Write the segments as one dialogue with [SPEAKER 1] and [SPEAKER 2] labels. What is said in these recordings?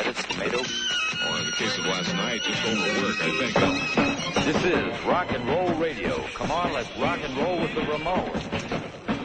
[SPEAKER 1] lettuce, tomato.
[SPEAKER 2] Or in the case of last night, just overwork, I think.
[SPEAKER 1] This is Rock and Roll Radio. Come on, let's rock and roll with the Ramones.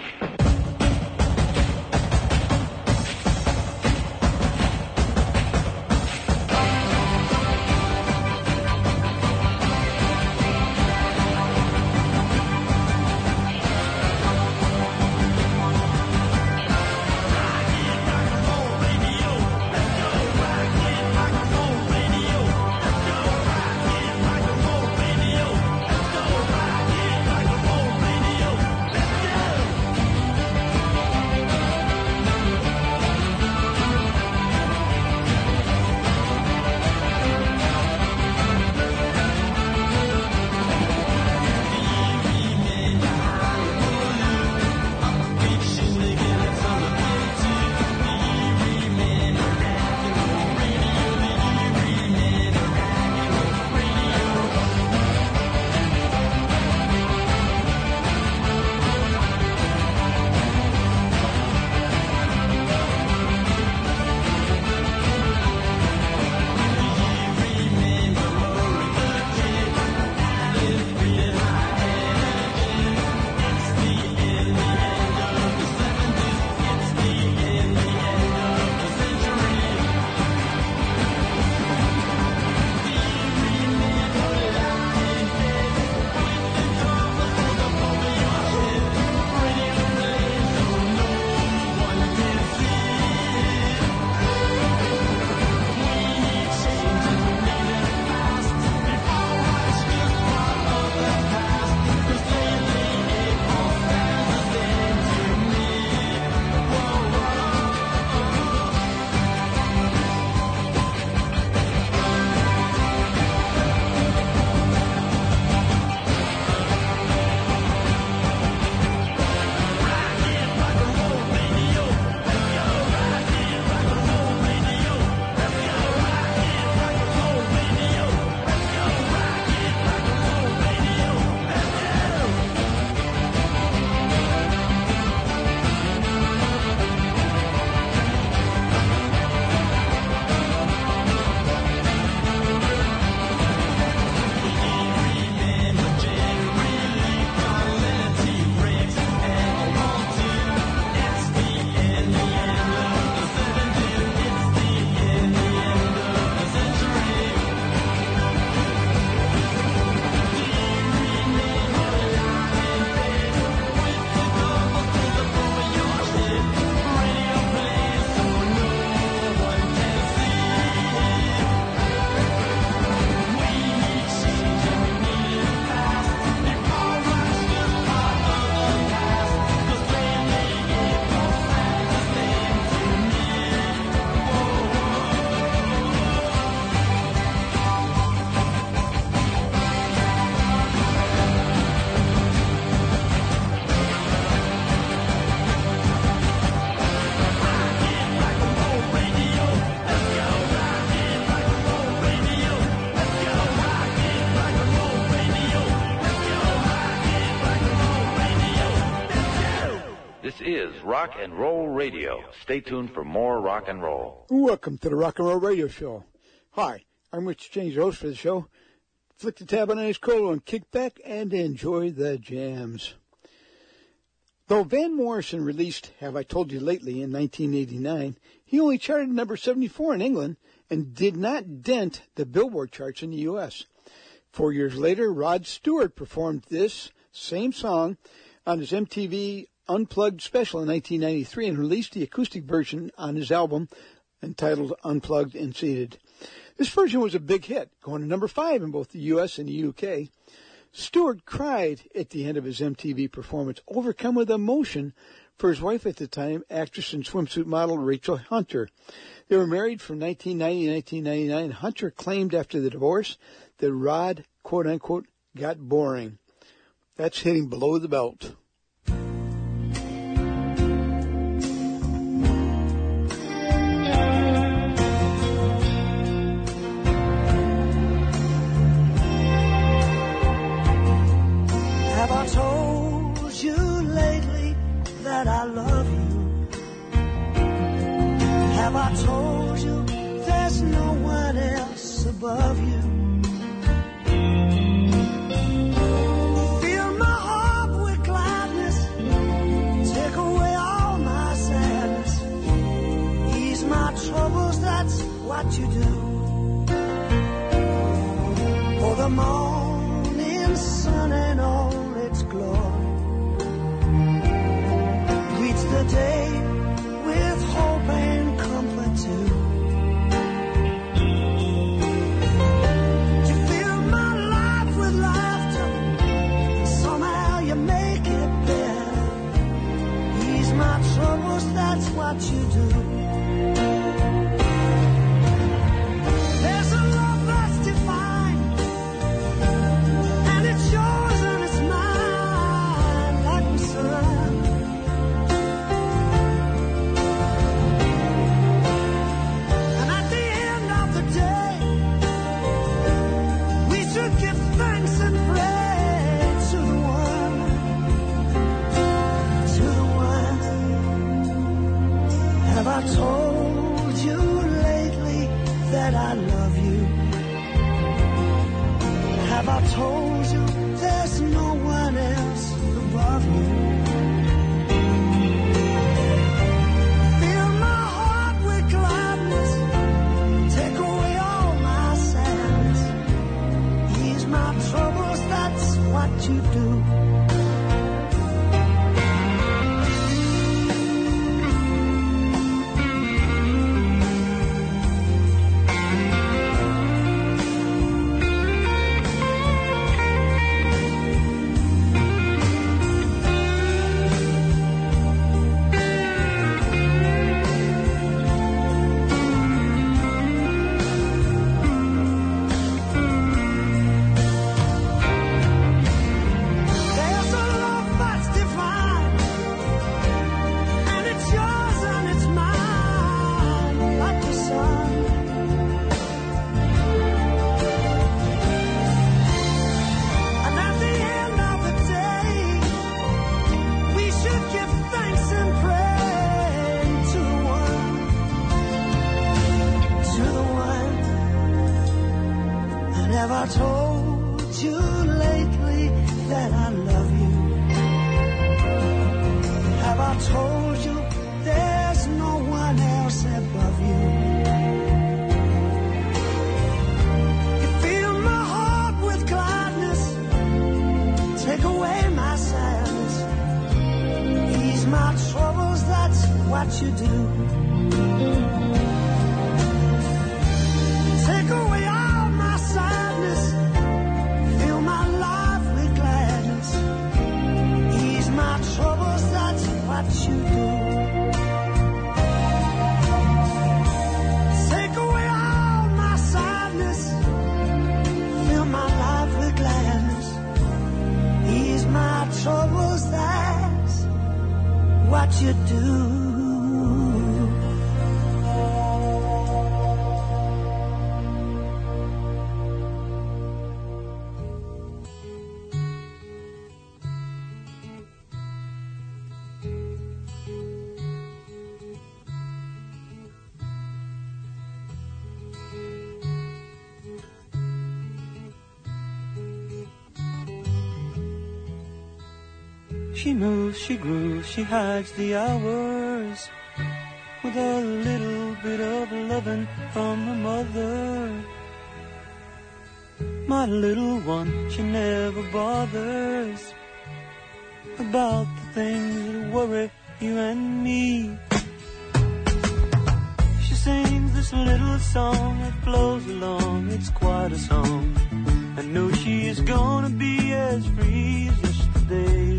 [SPEAKER 1] Rock and Roll Radio. Stay tuned for more rock and roll.
[SPEAKER 3] Welcome to the Rock and Roll Radio Show. Hi, I'm Rich James, host for the show. Flick the tab on ice cold and kick back and enjoy the jams. Though Van Morrison released Have I Told You Lately in 1989, he only charted number 74 in England and did not dent the Billboard charts in the U.S. 4 years later, Rod Stewart performed this same song on his MTV Unplugged special in 1993 and released the acoustic version on his album entitled Unplugged and Seated. This version was a big hit, going to number 5 in both the U.S. and the U.K. Stewart cried at the end of his MTV performance, overcome with emotion for his wife at the time, actress and swimsuit model Rachel Hunter. They were married from 1990 to 1999. Hunter claimed after the divorce that Rod, quote-unquote, got boring. That's hitting below the belt.
[SPEAKER 4] Have I told you lately that I love you? Have I told you there's there's no one else above you. Fill my heart with gladness, take away all my sadness, ease my troubles, that's what you do. For the morning sun and all its glory greets the day with hope and comfort too. You fill my life with laughter, and somehow you make it better. Ease my troubles, that's what you do. There's a love that's divine, and it's yours and it's mine, like the sun. And at the end of the day, we should give thanks and praise to the one, to the one. Have I told you lately that I love you? Have I told you there's no one else above you? Fill my heart with gladness, take away all my sadness, ease my troubles, that's what you do. There's a love that's divine, and it's yours and it's mine, like the sun. And at the end of the day, we should give thanks and praise to the one, to the one. And have I told you lately that I love you? Have I told you there's no one else above you? You fill my heart with gladness, take away my sadness, ease my troubles, that's what you do. Take away all my sadness, fill my life with gladness, ease my troubles, that's what you do. Take away all my sadness, fill my life with gladness, ease my troubles, that's what you do.
[SPEAKER 5] She moves, she grooves, she hides the hours with a little bit of loving from her mother. My little one, she never bothers about the things that worry you and me. She sings this little song that flows along, it's quite a song. I know she is gonna be as free as yesterday.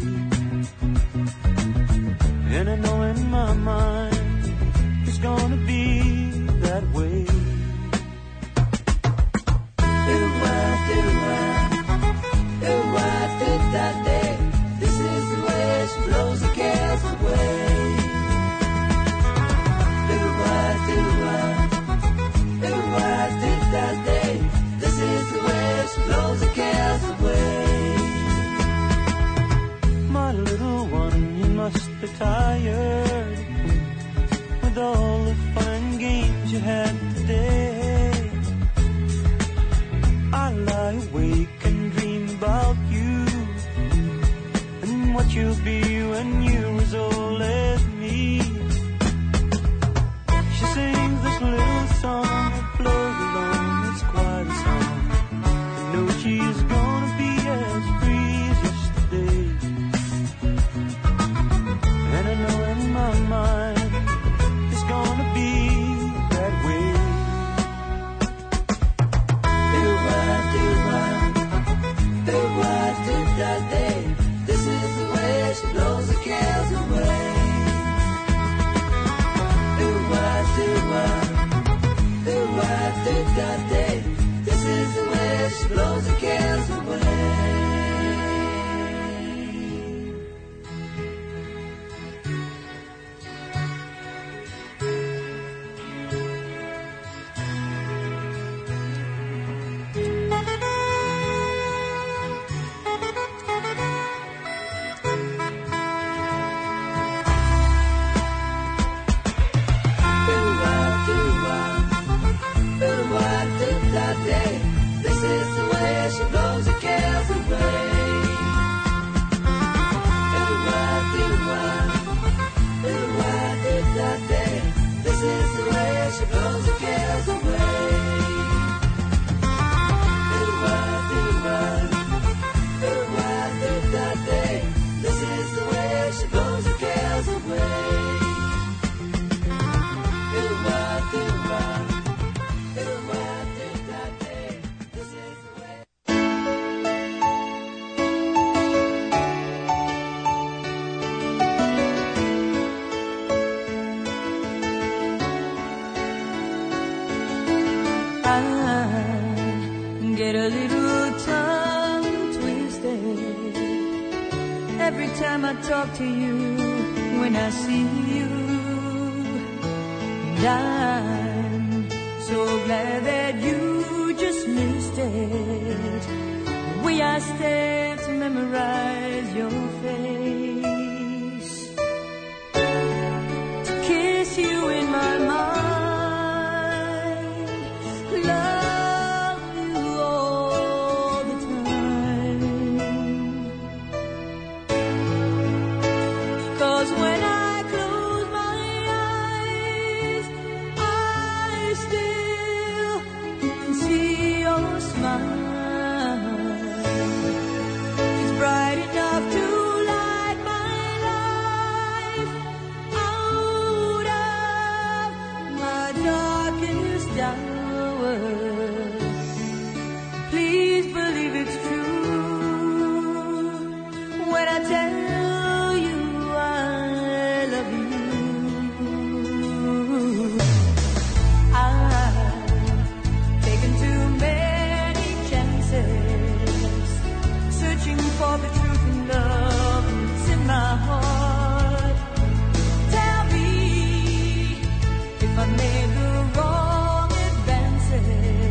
[SPEAKER 5] And I know in my mind it's gonna be that way.
[SPEAKER 4] This is the way she blows the cares away. This is the way she blows the cares away.
[SPEAKER 5] My little one, you must be tired
[SPEAKER 4] do-da-day. This is the way she blows the cares away. This is the way she blows the cares away. This is the way she blows the cares away. This is the way she blows the cares away.
[SPEAKER 5] Get a little tongue twisted every time I talk to you, when I see you. And I'm so glad that you just missed it. The way I stare to memorize your face, to kiss you in my mind.
[SPEAKER 4] If I made the wrong advances,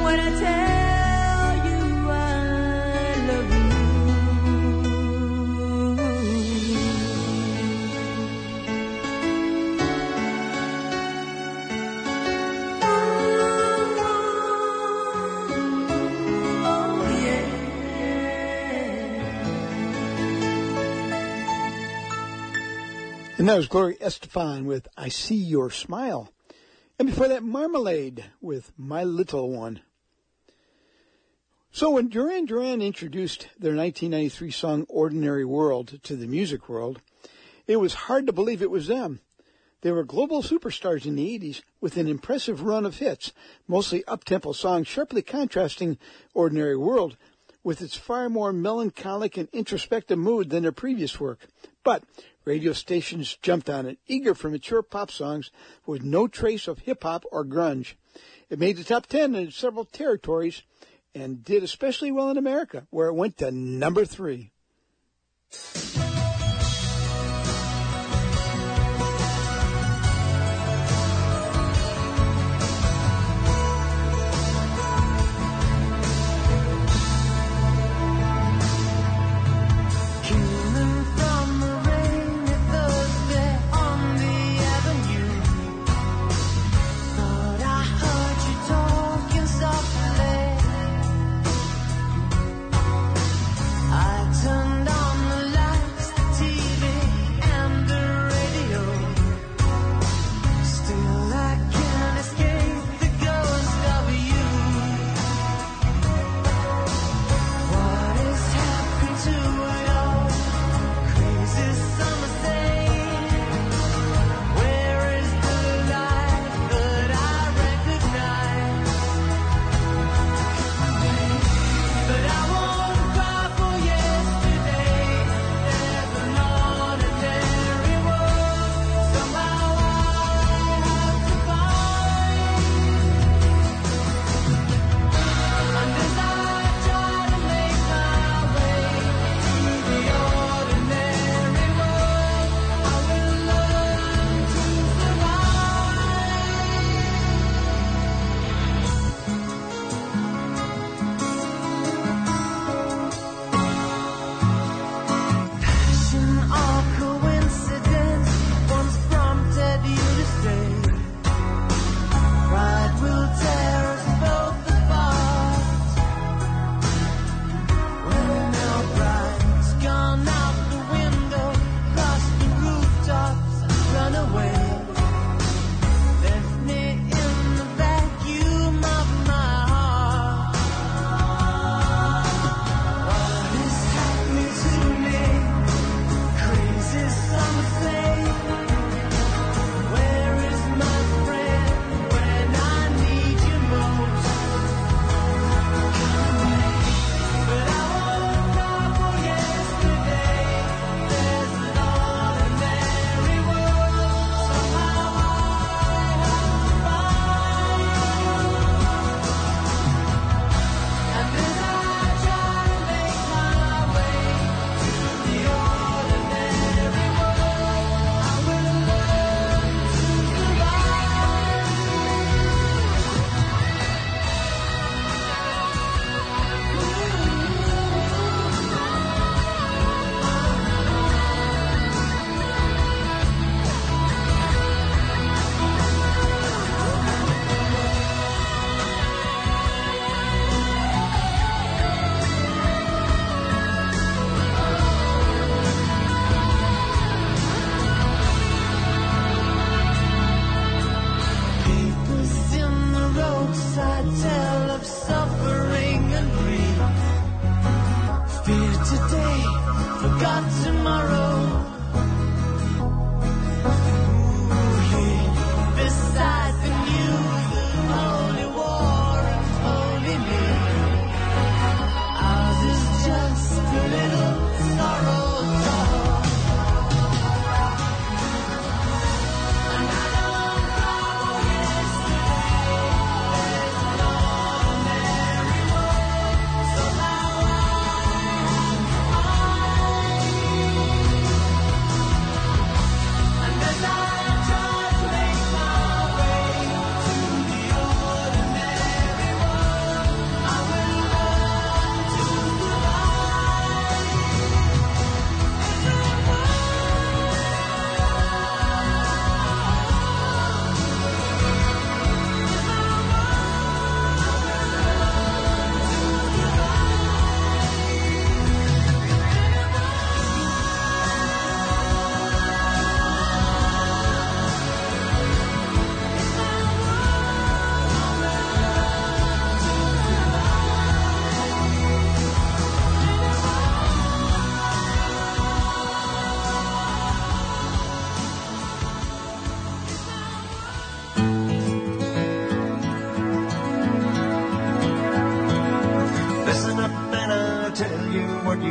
[SPEAKER 6] when I tell you I love you. Oh, yeah.
[SPEAKER 3] And that was Gloria Estefan with I See Your Smile. And before that, Marmalade with My Little One. So when Duran Duran introduced their 1993 song Ordinary World to the music world, it was hard to believe it was them. They were global superstars in the 80s with an impressive run of hits, mostly up-tempo songs sharply contrasting Ordinary World with its far more melancholic and introspective mood than their previous work. But radio stations jumped on it, eager for mature pop songs with no trace of hip-hop or grunge. It made the top 10 in several territories and did especially well in America, where it went to number 3.
[SPEAKER 6] I turned on the light.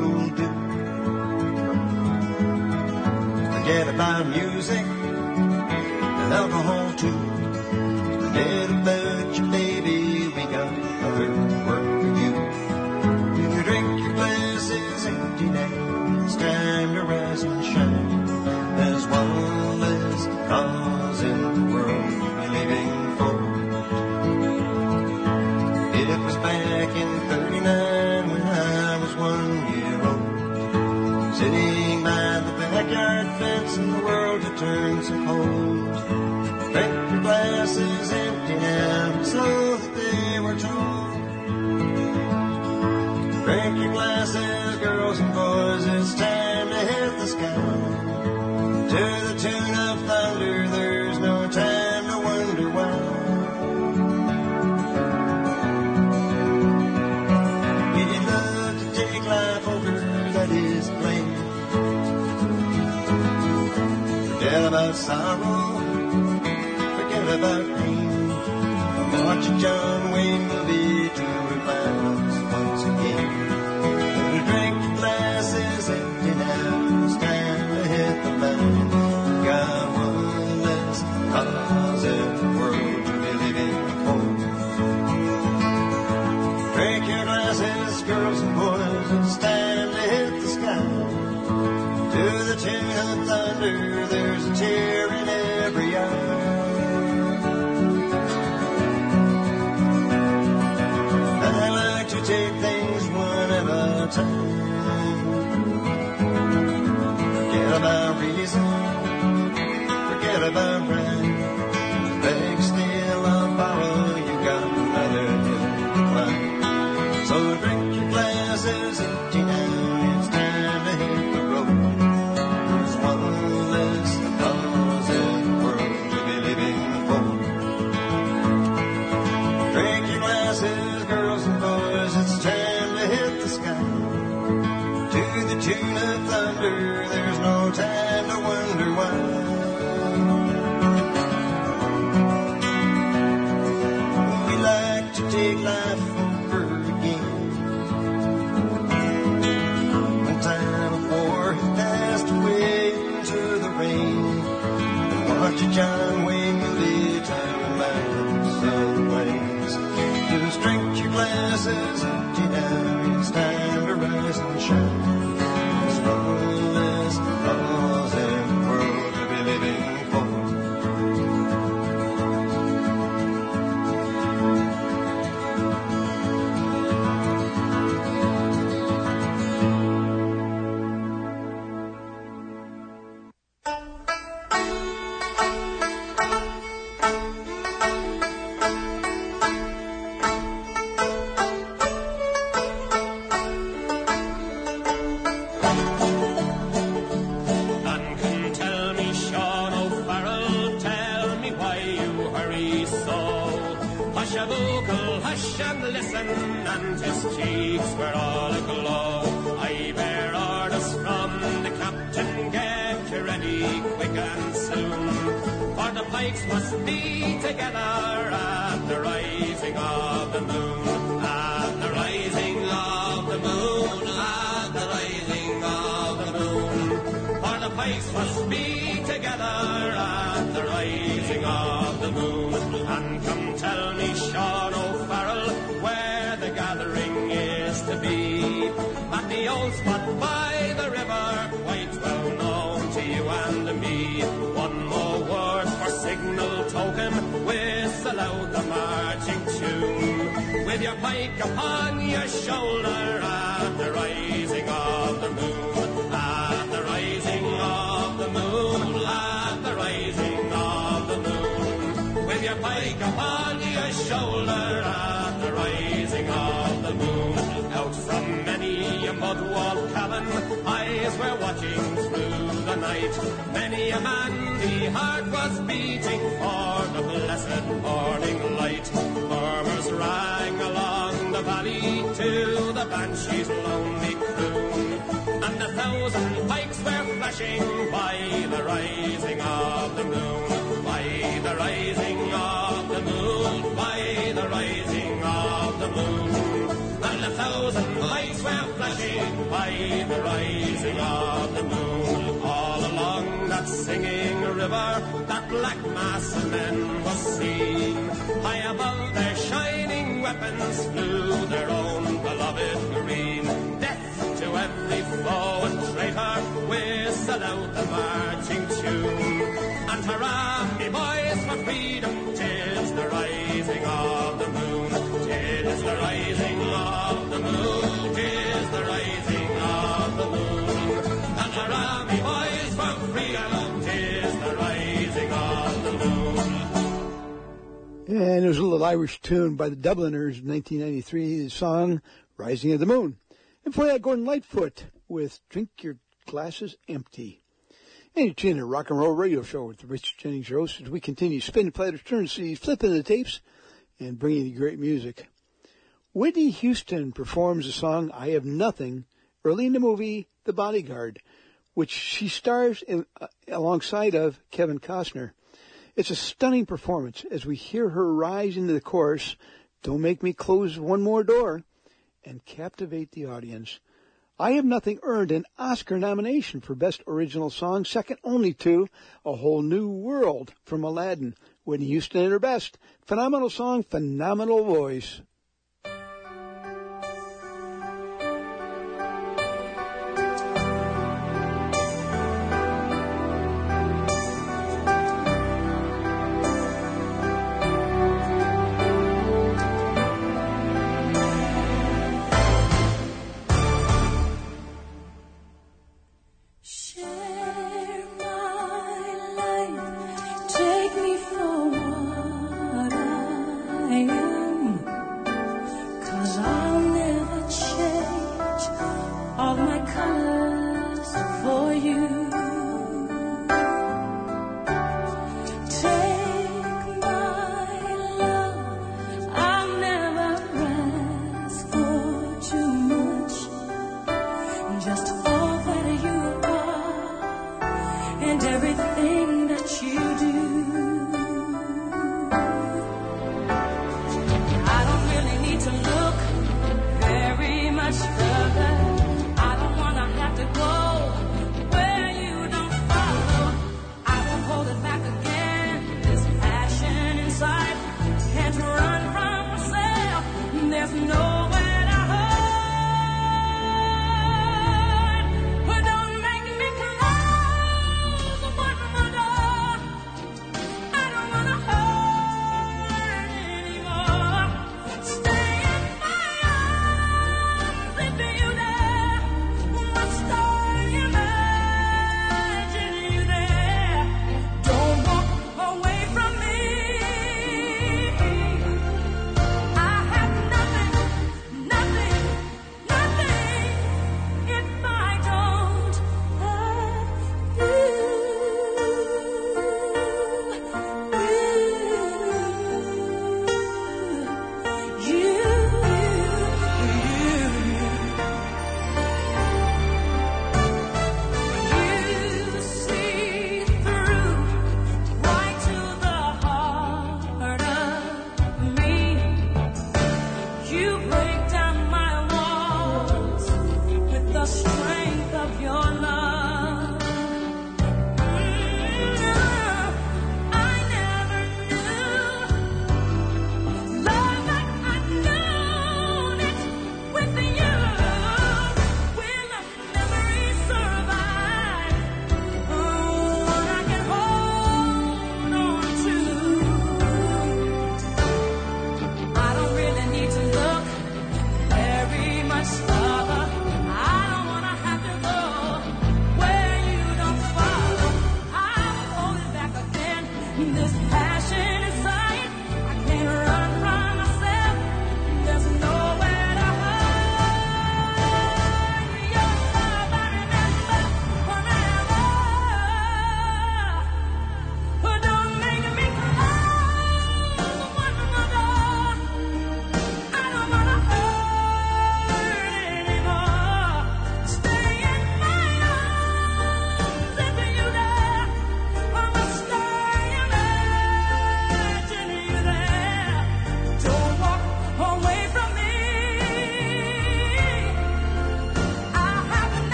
[SPEAKER 7] will do. Forget about music and alcohol too. Forget about your baby, we got other work for you. If you drink your glass is empty now, it's time to rise and shine. There's one less cause in the world you're living for. It was back in 39 when I was 1 year old, sitting by the backyard fence and the world had turned so cold. Drink your glasses empty now, so that they were told. Drink your glasses, girls and boys, it's time to hit the sky. To the tune of thunder, there's no time to wonder why. You love to take life over, that is plain. Forget about sorrow, forget about pain. Watch a John Wayne movie to remind us once again. Drink your glasses empty now, it's time to hit the line. Got one less cause in the world to be living for. Drink your glasses, girls and boys, it's time to hit the sky. To the tune of thunder, there's a tear in every eye. I like to take things one at a time. Forget about reason, forget about right. Beg, steal, or borrow, you got another hill to climb. So drink your glasses empty now, it's time to hit the road. There's one less cause in the world to be living for. Drink your glasses, girls and boys, it's time to hit the sky. To the tune of thunder, there's no time to wonder why. We like to take life over again. One time a war had passed away into the rain. And watch a John Wayne movie to remind us of the ways. Just drink your glasses empty now, it's time to rise and shine. There's one less cause in the world to be living for.
[SPEAKER 8] None can tell me, Sean O'Farrell, tell me why you hurry so. Hush a vocal, hush and listen, and his cheeks were all aglow. I bear orders from the captain, get you ready quick and soon. For the pikes must be together at the rising of the moon. At the rising of the moon, at the rising of the moon. For the pikes must be together at the rising of the moon. And come tell me, Sean O'Farrell, where the gathering is to be. At the old spot by the river, quite well known to you and me. One more word for signal token, whistle out the marching tune. With your pike upon your shoulder at the rising of the moon. At the rising of the moon, at the rising of the moon. With your pike upon your shoulder at the rising of the moon. Out from many a mud-walled cabin, eyes were watching through the night. Many a man the heart was beating for the blessed morning light. Murmurs rang along the valley to the banshee's lonely croon. And 1,000 pikes were flashing by the rising of the moon. By the rising of the moon, by the rising of the moon. And 1,000 lights were flashing by the rising of the moon. All along that singing river, that black mass of men was seen. High above their shining weapons flew their own beloved green. Death to every foe and traitor, whistle out the marching tune. And hurrah, me boys, for freedom, 'tis the rising of the moon. 'Tis the rising of the moon, 'tis the rising of the moon. And hurrah, me boys, for freedom, 'tis the rising of the moon.
[SPEAKER 3] And it was a little Irish tune by the Dubliners in 1993, the song Rising of the Moon. And before that, Gordon Lightfoot with Drink Your Glasses Empty. And you're tuning to Rock and Roll Radio Show with the Rich Jennings Roast as we continue spinning platters, turning CDs, flipping the tapes, and bringing you great music. Whitney Houston performs the song I Have Nothing early in the movie The Bodyguard, which she stars alongside of Kevin Costner. It's a stunning performance as we hear her rise into the chorus, Don't Make Me Close One More Door, and captivate the audience. I Have Nothing earned an Oscar nomination for Best Original Song, second only to A Whole New World from Aladdin. Whitney Houston at her best. Phenomenal song, phenomenal voice.
[SPEAKER 6] Take me for what I am.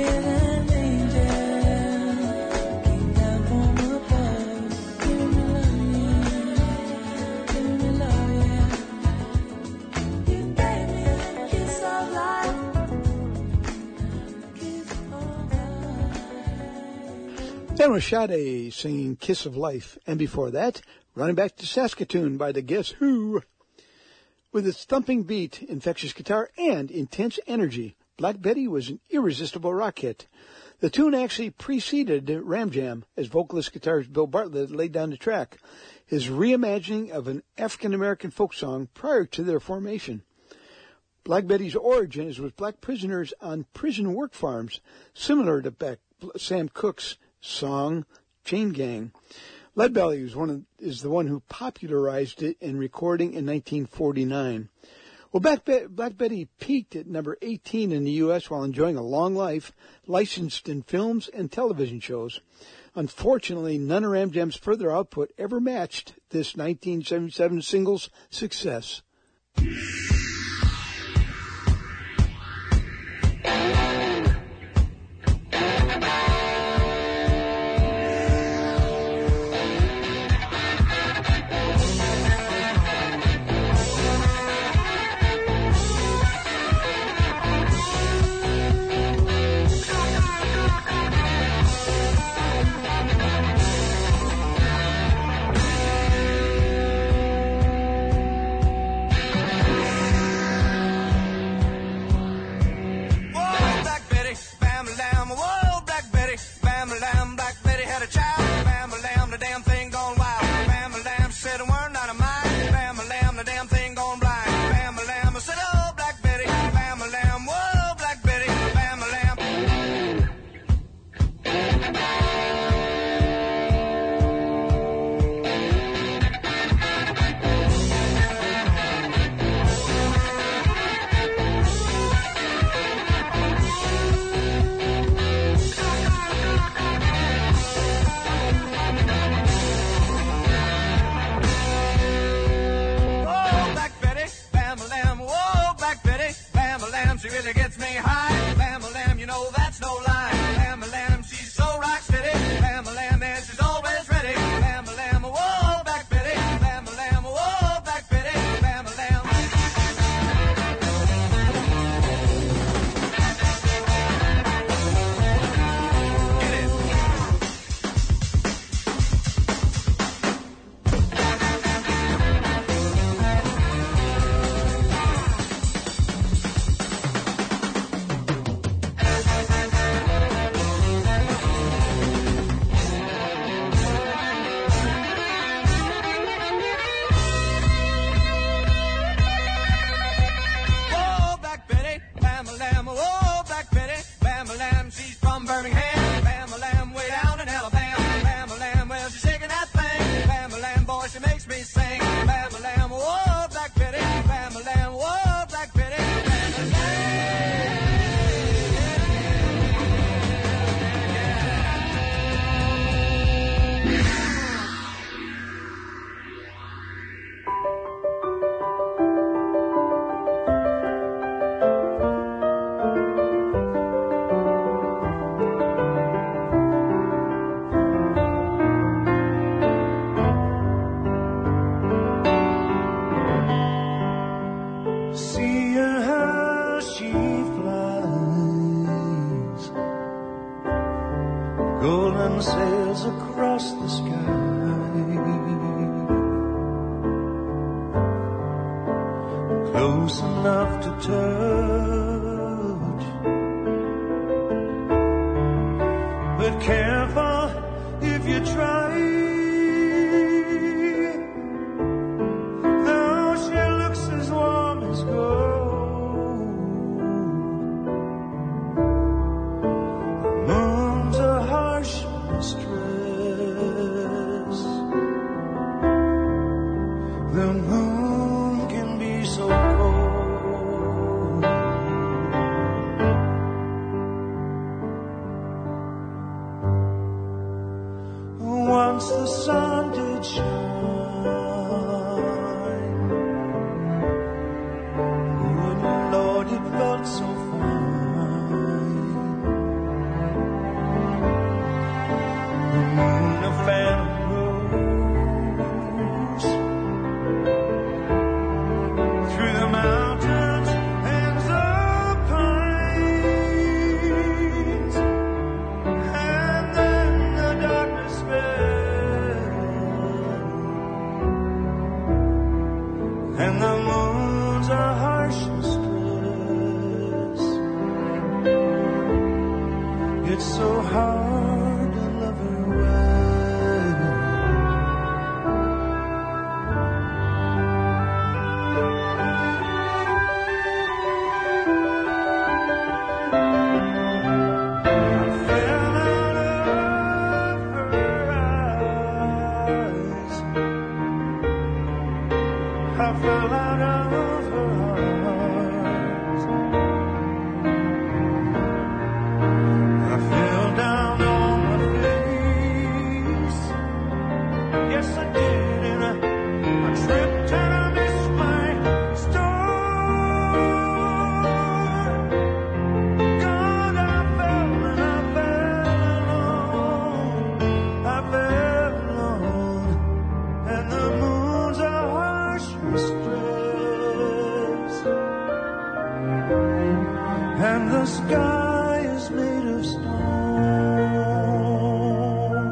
[SPEAKER 6] feel an angel came down from above. Give me love, yeah. You gave me a kiss of life. Kiss of life.
[SPEAKER 3] Then was Sade singing Kiss of Life, and before that, Running Back to Saskatoon by the Guess Who. With its thumping beat, infectious guitar, and intense energy, Black Betty was an irresistible rock hit. The tune actually preceded Ram Jam, as vocalist guitarist Bill Bartlett laid down the track, his reimagining of an African-American folk song prior to their formation. Black Betty's origin is with black prisoners on prison work farms, similar to Sam Cooke's song Chain Gang. Leadbelly is the one who popularized it in recording in 1949. Well, Black Betty peaked at number 18 in the U.S. while enjoying a long life, licensed in films and television shows. Unfortunately, none of Ram Jam's further output ever matched this 1977 single's success.
[SPEAKER 5] so hard to love her well. I fell out of her eyes. I fell out of her arms. I fell down on my face. Yes, I did, and I tripped and I missed my start. God, I fell and I fell alone. I fell alone, and the moon's a harsh mistress, and the sky is made of stone.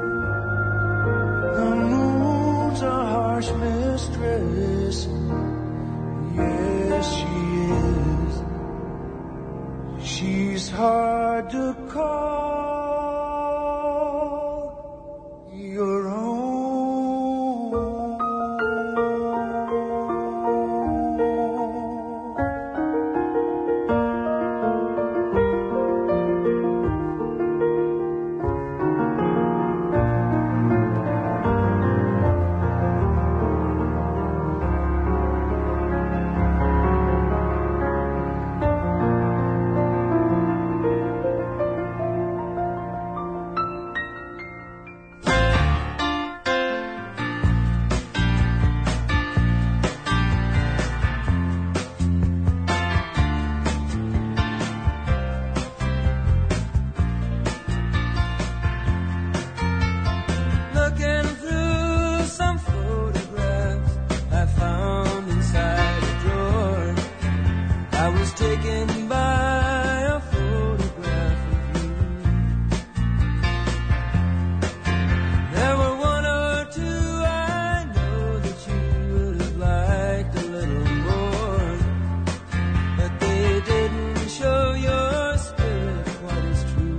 [SPEAKER 5] The moon's a harsh mistress. Yes, she is. She's hard to call your own. Looking through some photographs I found inside a drawer, I was taken by a photograph of you. There were one or two I know that you would have liked a little more, but they didn't show your spirit quite as true.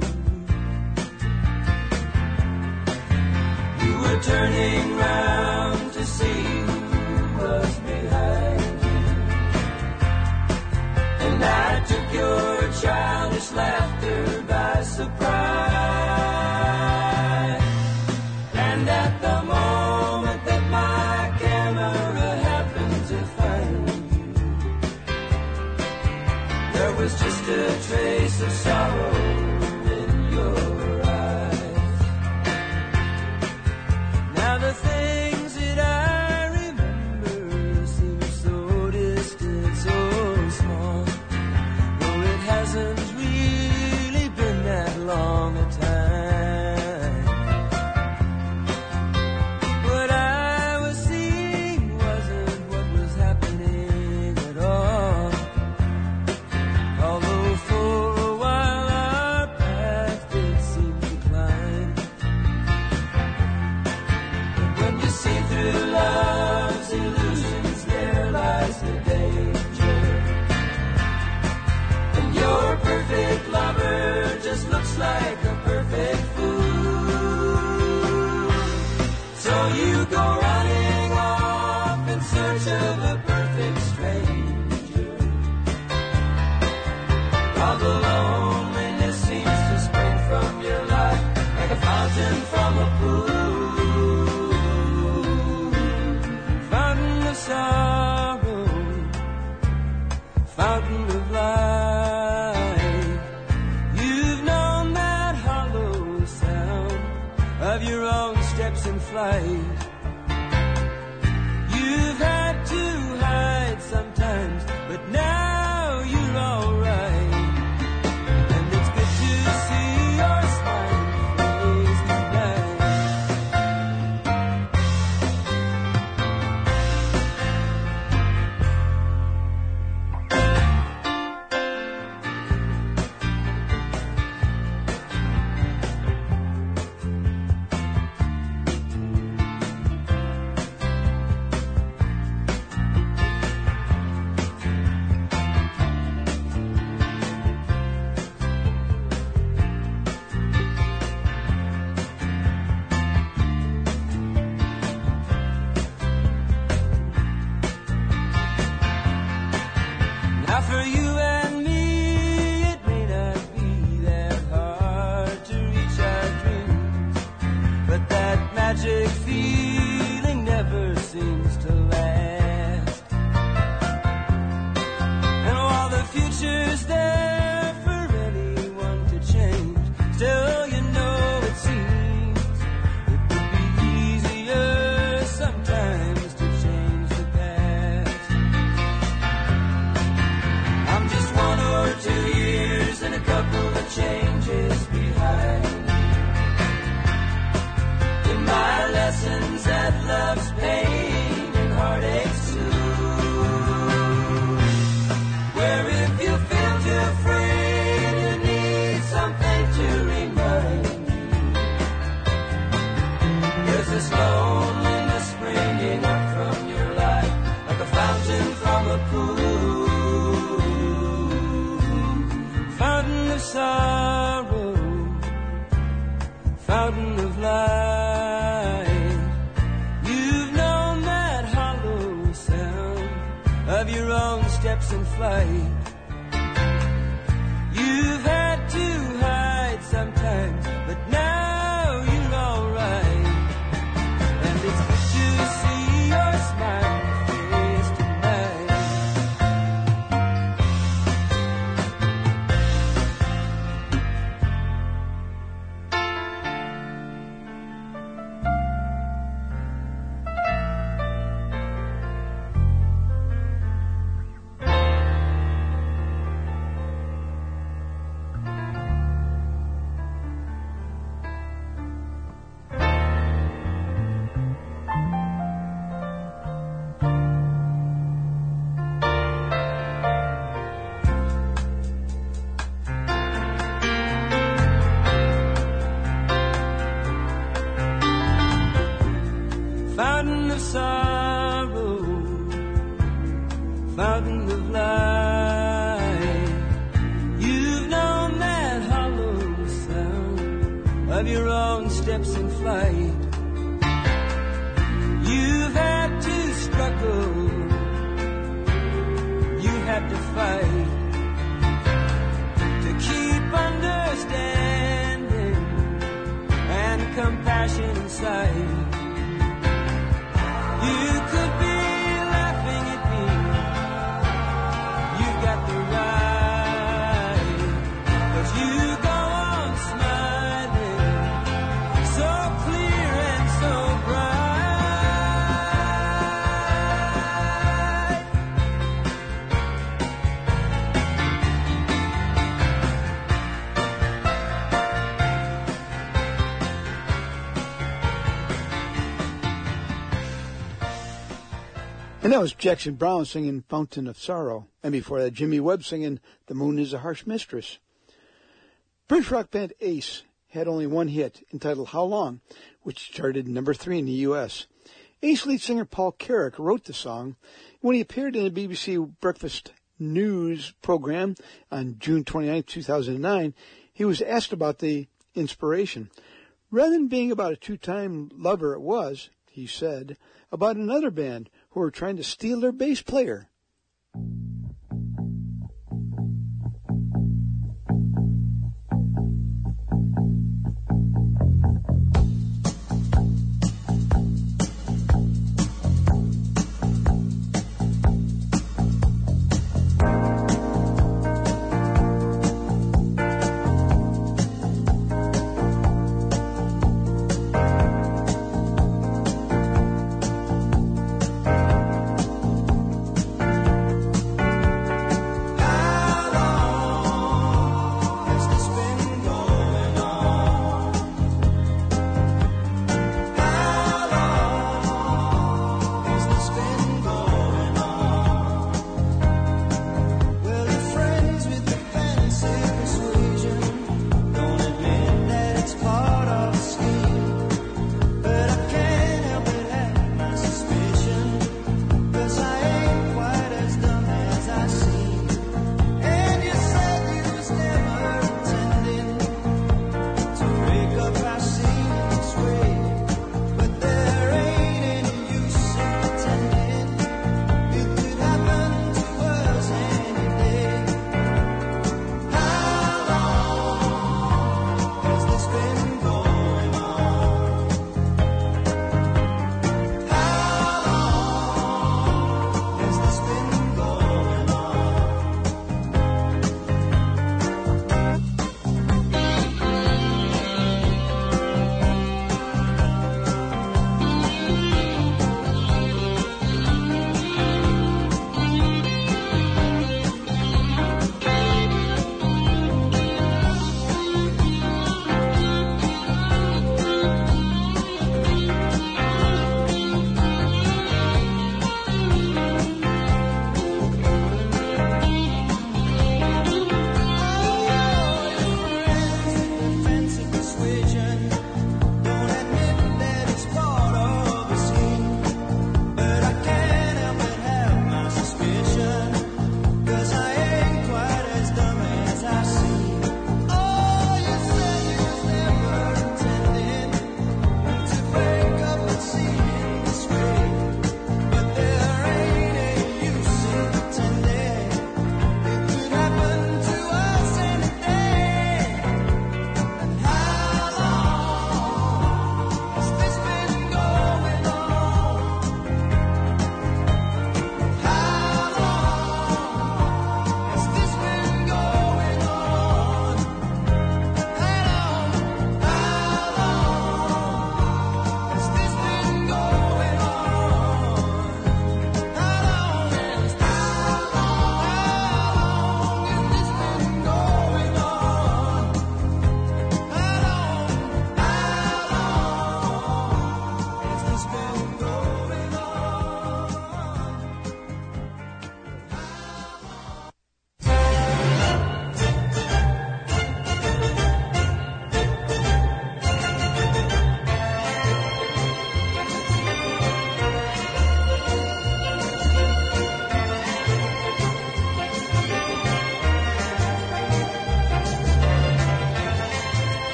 [SPEAKER 5] You were turning round to see who was behind you, and I took your childish laughter by surprise. And at the moment that my camera happened to find you, there was just a trace of sorrow in your eyes. Now the things that I remember seem so distant, so small, though it hasn't really been that long a time. What I was seeing wasn't what was happening at all, although for a while our path did seem to climb. When you see through love's illusions, there lies the danger. And your perfect lover just looks like a perfect fool. So you go running off in search of a perfect stranger, while the loneliness seems to spring from your life like a fountain from a pool. Fountain of sorrow, fountain of life. You've known that hollow sound of your own steps in flight. You've had to hide sometimes, but now you're alright. And it's good to see your smiling face tonight. magic feeling never seems to last. And while the future's there for anyone to change, still you know it seems it would be easier sometimes to change the past. I'm just 1 or 2 years and a couple of changes behind. My lessons at love's pain and heartaches too. Where if you feel too free and you need something to remind you, there's this loneliness springing up from your life like a fountain from a pool. Fountain of sorrow, fountain of life. Of your own steps in flight, you've had to hide sometimes, but now you're alright. And it's good to see your smiling face tonight. Fountain of sorrow, fountain of light. You've known that hollow sound of your own steps in flight. You've had to struggle, you had to fight to keep understanding and compassion inside. You could be laughing at me, you got the right, but you go on smiling, so clear and so bright.
[SPEAKER 3] And that was Jackson Browne singing Fountain of Sorrow. And before that, Jimmy Webb singing The Moon is a Harsh Mistress. British rock band Ace had only one hit entitled How Long, which charted number 3 in the U.S. Ace lead singer Paul Carrack wrote the song. When he appeared in the BBC Breakfast News program on June 29, 2009, he was asked about the inspiration. Rather than being about a two-time lover, it was, he said, about another band who were trying to steal their bass player.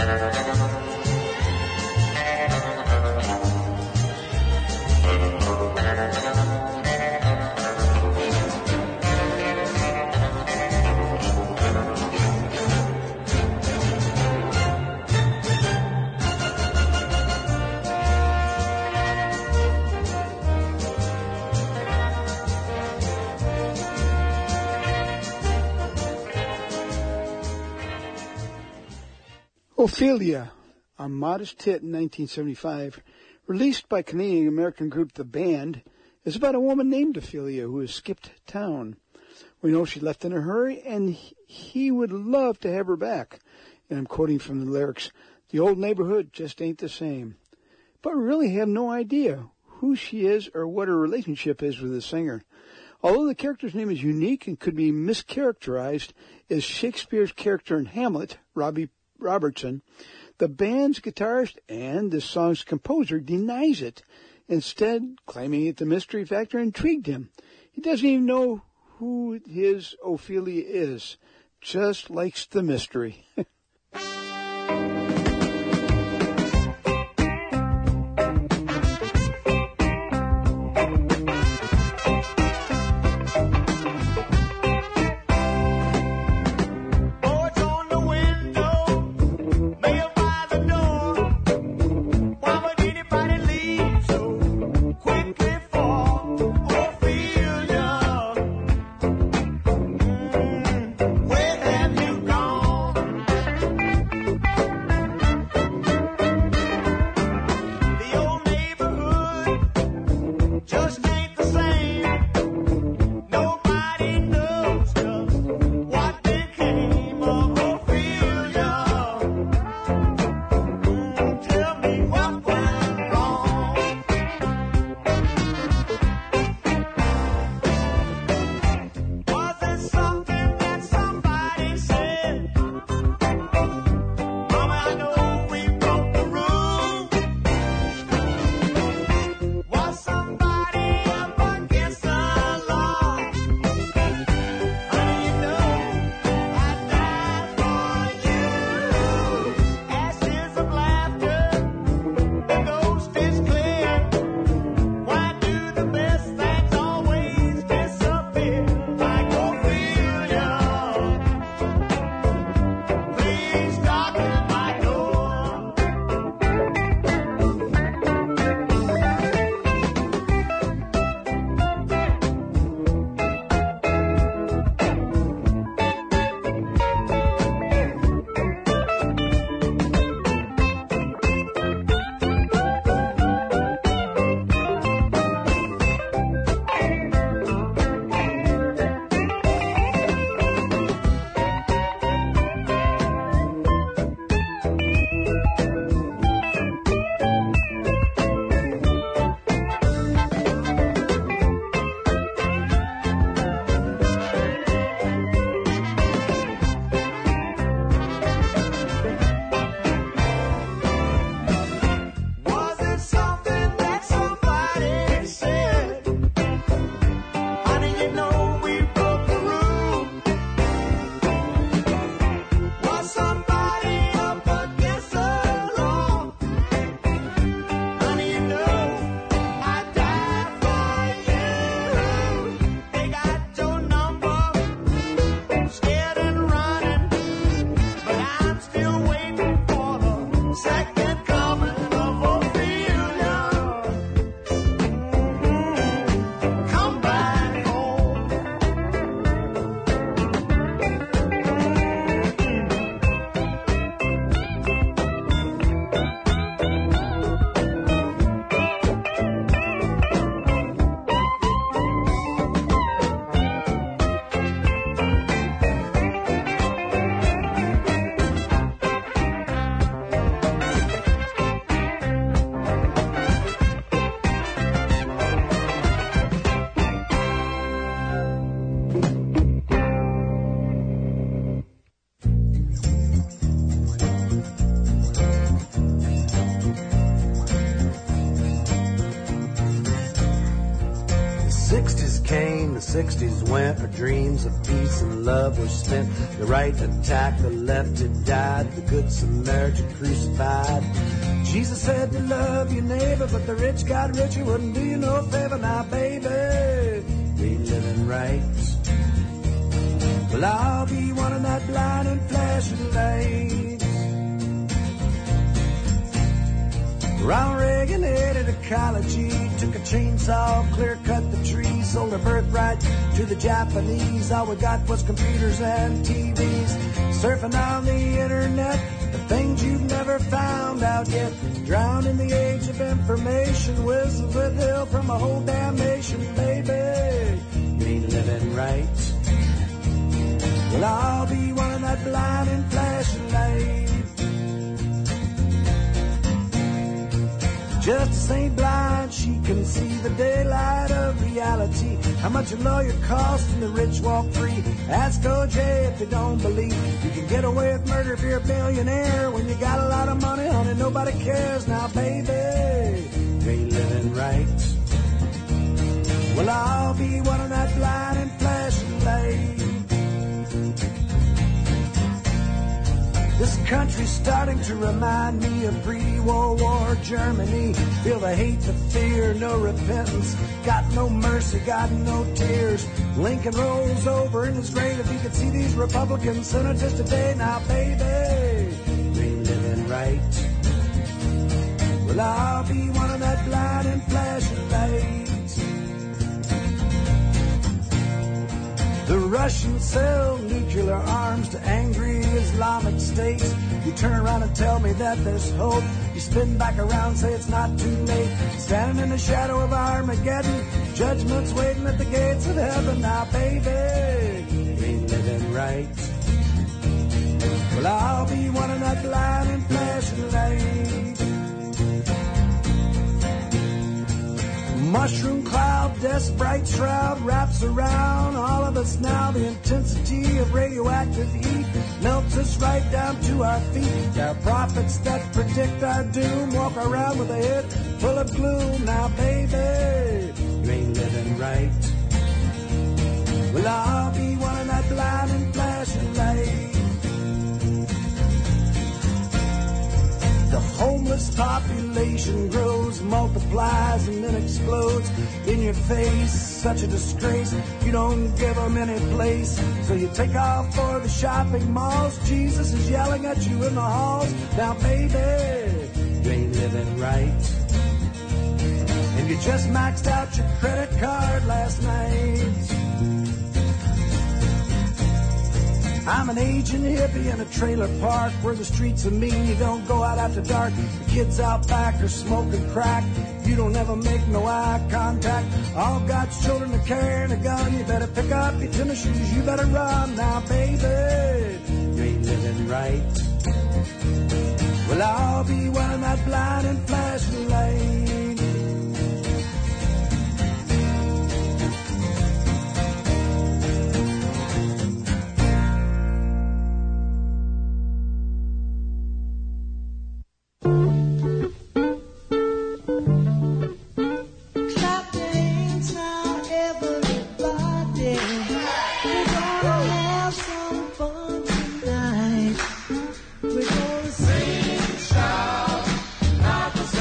[SPEAKER 3] Ophelia, a modest hit in 1975, released by Canadian-American group The Band, is about a woman named Ophelia who has skipped town. We know she left in a hurry, and he would love to have her back. And I'm quoting from the lyrics, "The old neighborhood just ain't the same." But we really have no idea who she is or what her relationship is with the singer. Although the character's name is unique and could be mischaracterized as Shakespeare's character in Hamlet, Robbie Robertson, the band's guitarist and the song's composer denies it, instead claiming that the mystery factor intrigued him. He doesn't even know who his Ophelia is, just likes the mystery.
[SPEAKER 4] Where have you gone?
[SPEAKER 9] 60s went, our dreams of peace and love were spent. The right attacked, the left had died, the good Samaritan crucified. Jesus said to love your neighbor, but the rich got richer, wouldn't do you no favor. Now, baby, we ain't living right. Well, I'll be one of that blind and flashing lights. Ronald Reagan headed ecology, took a chainsaw, clear-cut the tree, sold a birthright to the Japanese. All we got was computers and TVs, surfing on the internet, the things you've never found out yet. Drowned in the age of information, whistles with hell from a whole damn nation, baby. You ain't living right. Well, I'll be one of that blind and flashing lights. Justice ain't blind, she can see the daylight of reality. How much a lawyer costs and the rich walk free. Ask OJ if you don't believe you can get away with murder if you're a billionaire. When you got a lot of money, honey, nobody cares. Now, baby, you ain't living right. Well, I'll be one of that blind and flashing lights. This country's starting to remind me of pre-World War Germany. Feel the hate, the fear, no repentance. Got no mercy, got no tears. Lincoln rolls over in his grave. If you could see these Republican senators today. Now, baby, you ain't living right. Well, I'll be one of that blind and flashing lights. The Russians sell nuclear arms to angry Islamic states. You turn around and tell me that there's hope. You spin back around, say it's not too late. Standing in the shadow of Armageddon, judgment's waiting at the gates of heaven. Now, baby, you ain't living right. Well, I'll be one of that blind and flashing lights. Mushroom cloud, death's bright shroud wraps around all of us now. The intensity of radioactive heat melts us right down to our feet. There are prophets that predict our doom, walk around with a head full of gloom. Now, baby, you ain't living right. Well, I'll be one of that blind and flashing lights. The homeless population grows, multiplies, and then explodes in your face. Such a disgrace, you don't give them any place. So you take off for the shopping malls. Jesus is yelling at you in the halls. Now, baby, you ain't living right. And you just maxed out your credit card last night. I'm an aging hippie in a trailer park where the streets are mean. You don't go out after dark. The kids out back are smoking crack. You don't ever make no eye contact. All God's children are carrying a gun. You better pick up your tennis shoes. You better run now, baby. You ain't living right. Well, I'll be one of that blind and flashing lights.
[SPEAKER 4] We're gonna sing, shout, not the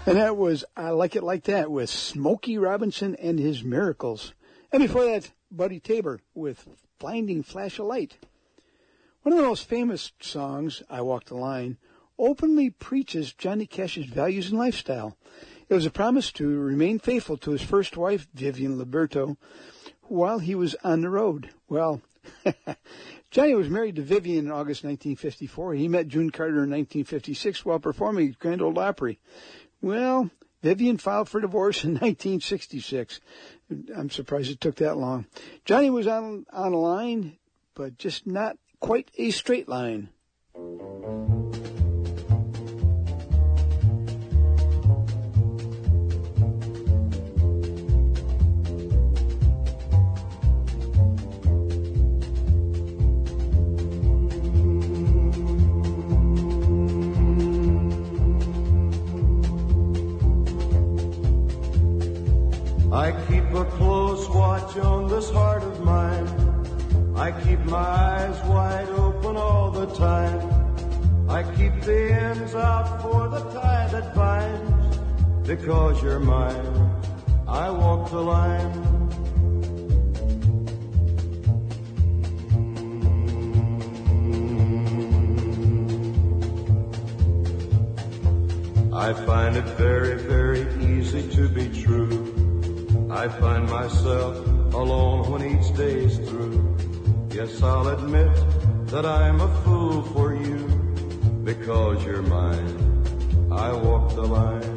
[SPEAKER 3] And that was I Like It Like That with Smokey Robinson and His Miracles. And before that, Buddy Tabor with Blinding Flash of Light. One of the most famous songs, I Walk the Line, openly preaches Johnny Cash's values and lifestyle. It was a promise to remain faithful to his first wife, Vivian Liberto, while he was on the road. Well, Johnny was married to Vivian in August 1954. He met June Carter in 1956 while performing at Grand Ole Opry. Well, Vivian filed for divorce in 1966. I'm surprised it took that long. Johnny was on a line, but just not quite a straight line.
[SPEAKER 9] I keep a close watch on this heart of mine. I keep my eyes wide open all the time. I keep the ends out for the tie that binds. Because you're mine, I walk the line. I find it very, very easy to be true. I find myself alone when each day's through. Yes, I'll admit that I'm a fool for you. Because you're mine, I walk the line.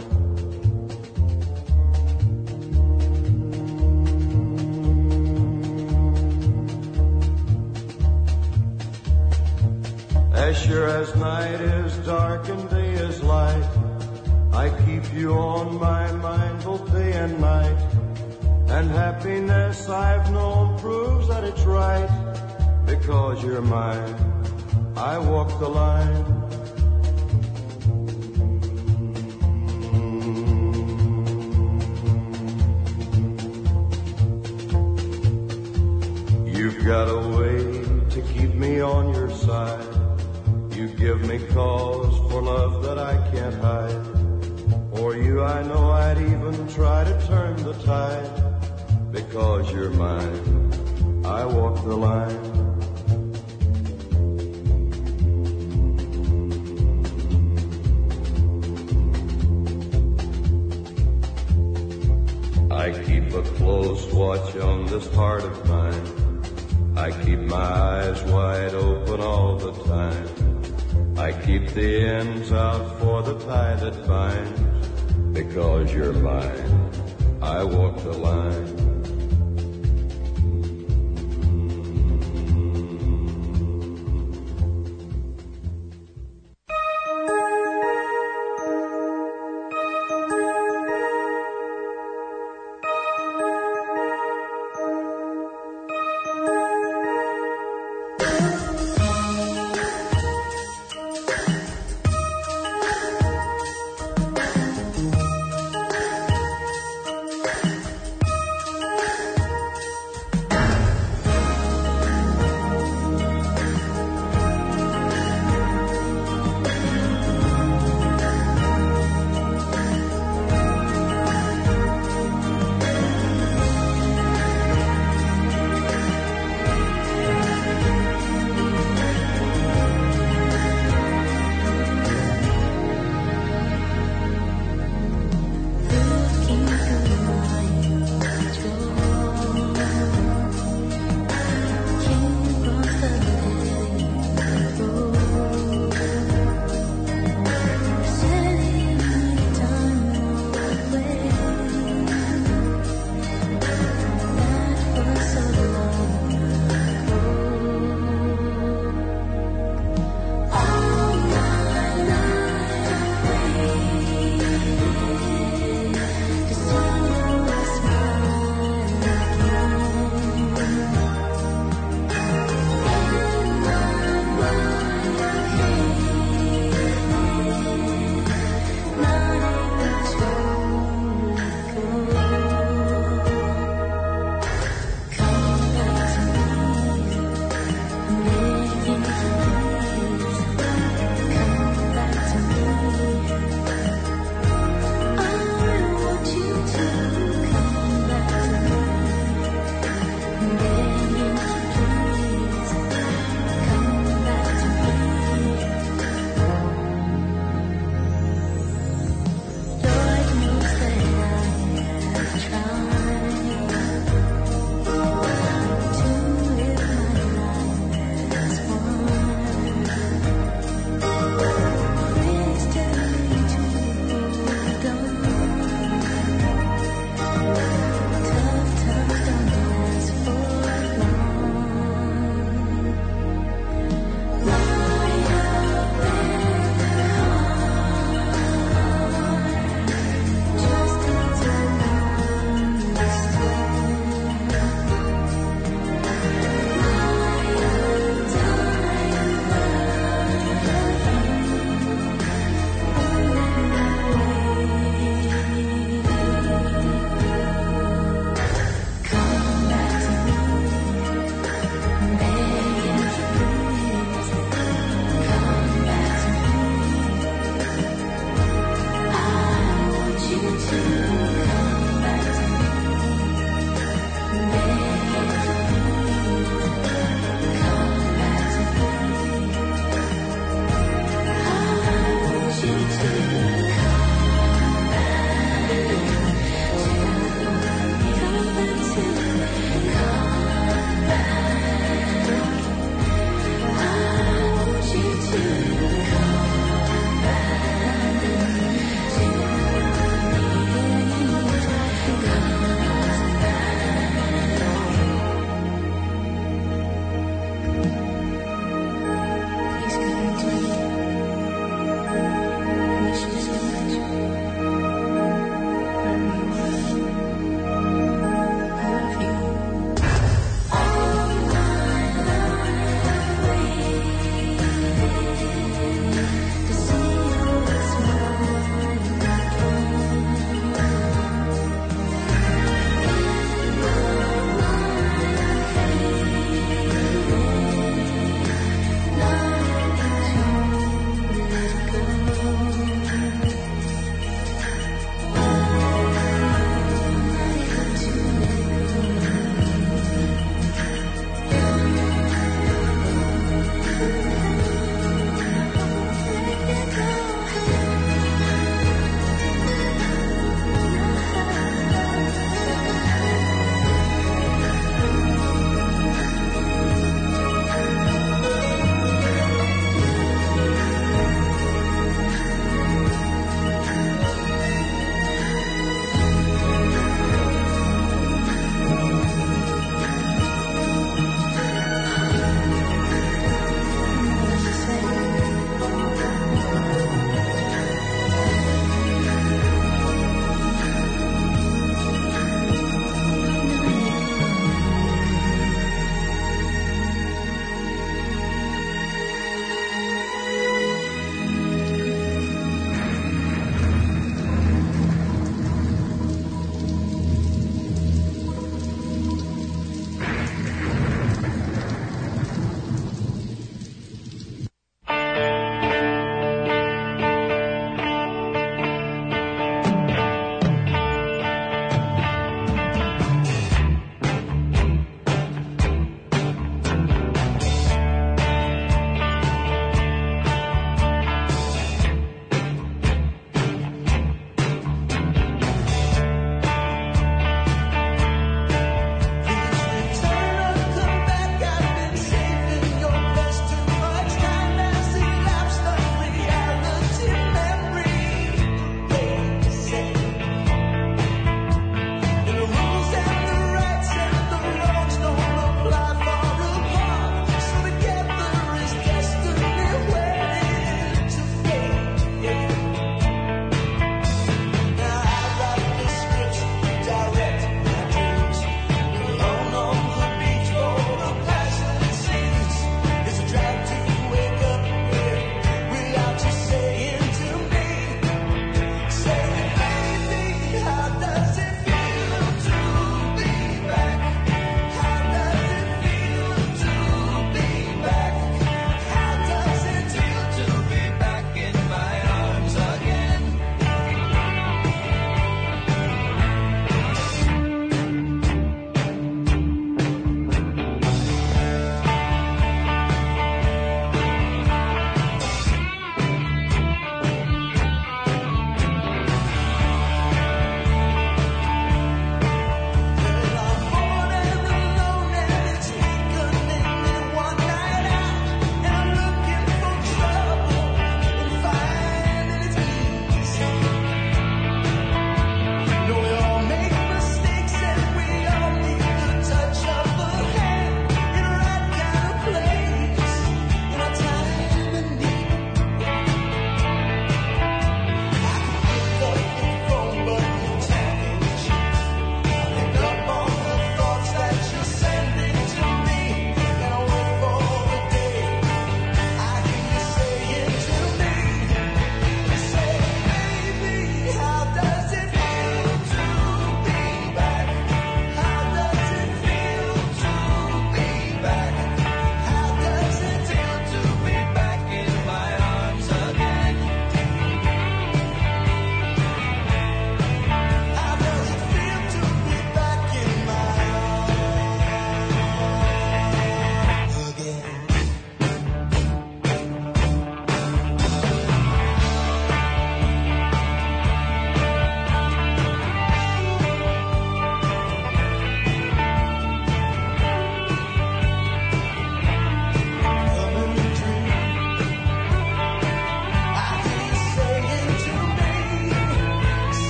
[SPEAKER 9] As sure as night is dark and day is light, I keep you on my mind both day and night. And happiness I've known proves that it's right. Because you're mine, I walk the line. You've got a way to keep me on your side. You give me cause for love that I can't hide. For you I know I'd even try to turn the tide. Because you're mine, I walk the line. I keep a close watch on this heart of mine. I keep my eyes wide open all the time. I keep the ends out for the tie that binds. Because you're mine, I walk the line.
[SPEAKER 6] Please come to me. I wish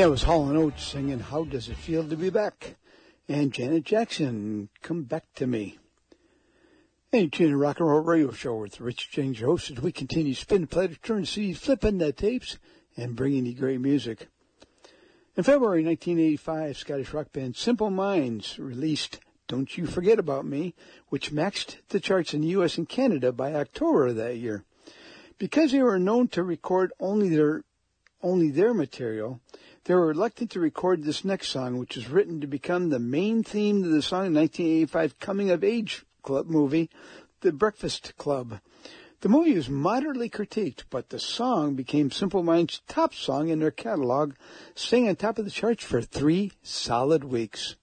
[SPEAKER 3] that was Hall & Oates singing How Does It Feel to Be Back? And Janet Jackson, Come Back to Me. And you're tuning to Rock and Roll Radio Show with Rich James, your host, as we continue spinning platter, turning CDs, flipping the tapes, and bringing you great music. In February 1985, Scottish rock band Simple Minds released Don't You Forget About Me, which maxed the charts in the U.S. and Canada by October of that year. Because they were known to record only their material, they were reluctant to record this next song, which was written to become the main theme of the song in 1985 coming-of-age club movie, The Breakfast Club. The movie was moderately critiqued, but the song became Simple Minds' top song in their catalog, staying on top of the charts for 3 solid weeks.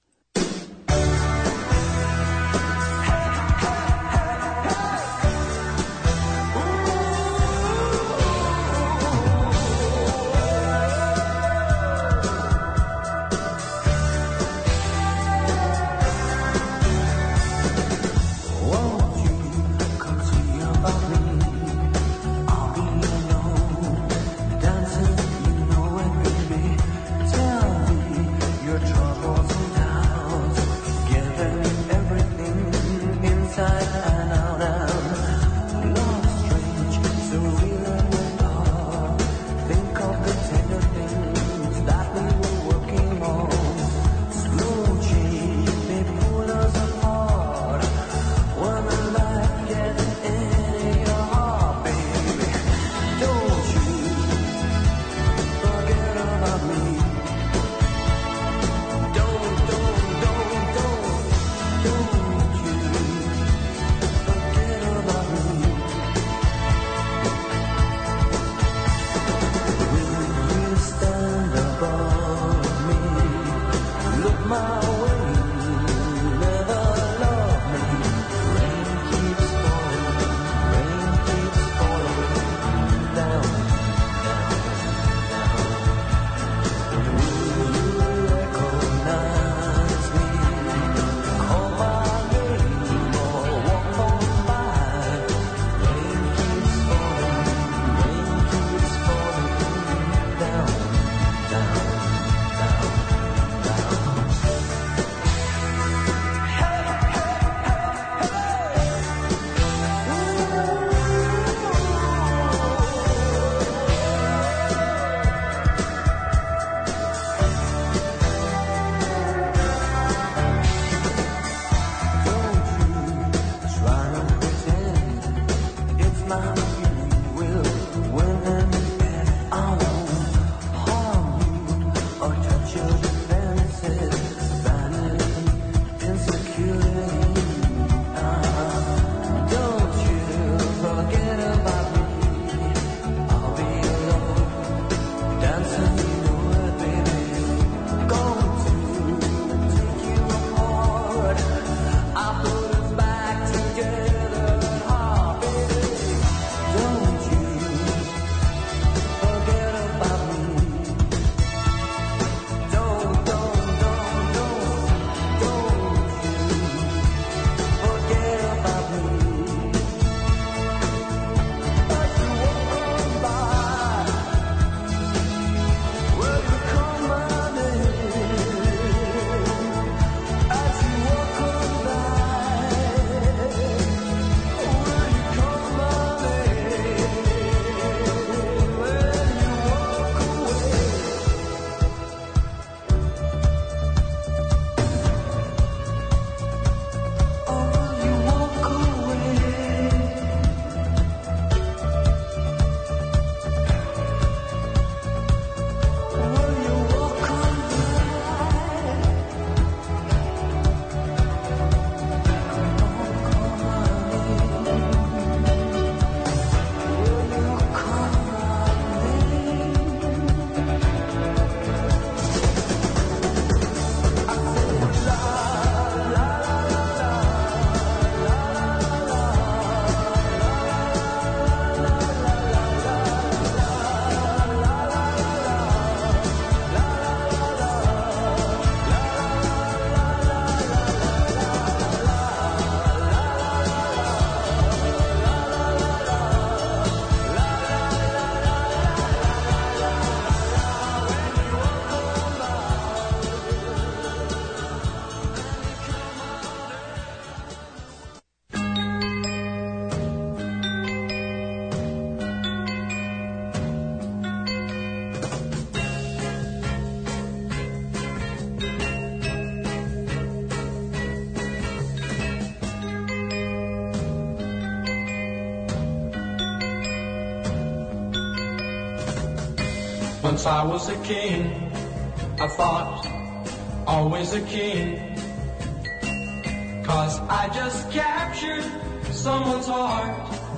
[SPEAKER 10] Once I was a king, I thought, always a king. 'Cause I just captured someone's heart.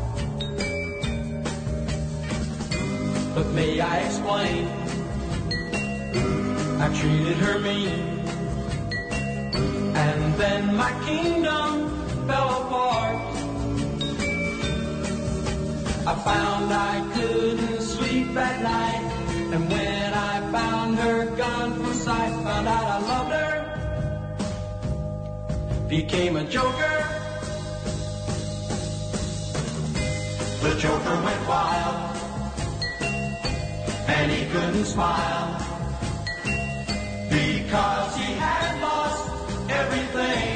[SPEAKER 10] But may I explain, I treated her mean. And then my kingdom fell apart. I found I couldn't sleep at night. And when I found her gone from sight, found out I loved her, became a joker. The joker went wild, and he couldn't smile, because he had lost everything.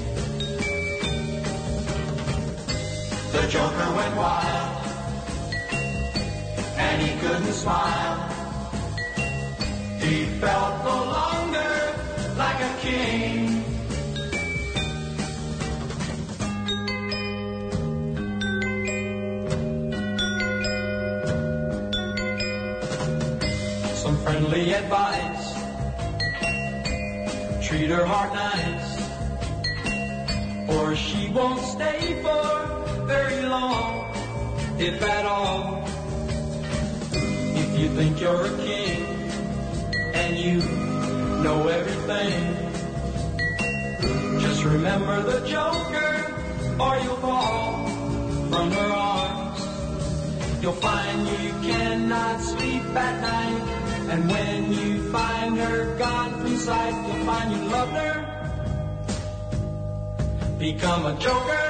[SPEAKER 10] The joker went wild, and he couldn't smile. He felt no longer like a king. Some friendly advice, treat her heart nice, or she won't stay for very long, if at all. If you think you're a king and you know everything, just remember the joker, or you'll fall from her arms. You'll find you cannot sleep at night, and when you find her gone from sight, you'll find you loved her, become a joker.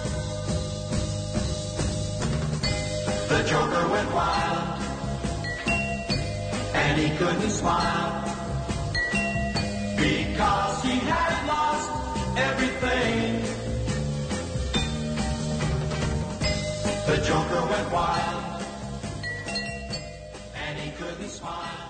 [SPEAKER 10] The joker went wild, and he couldn't smile, because he had lost everything. The joker went wild, and he couldn't smile.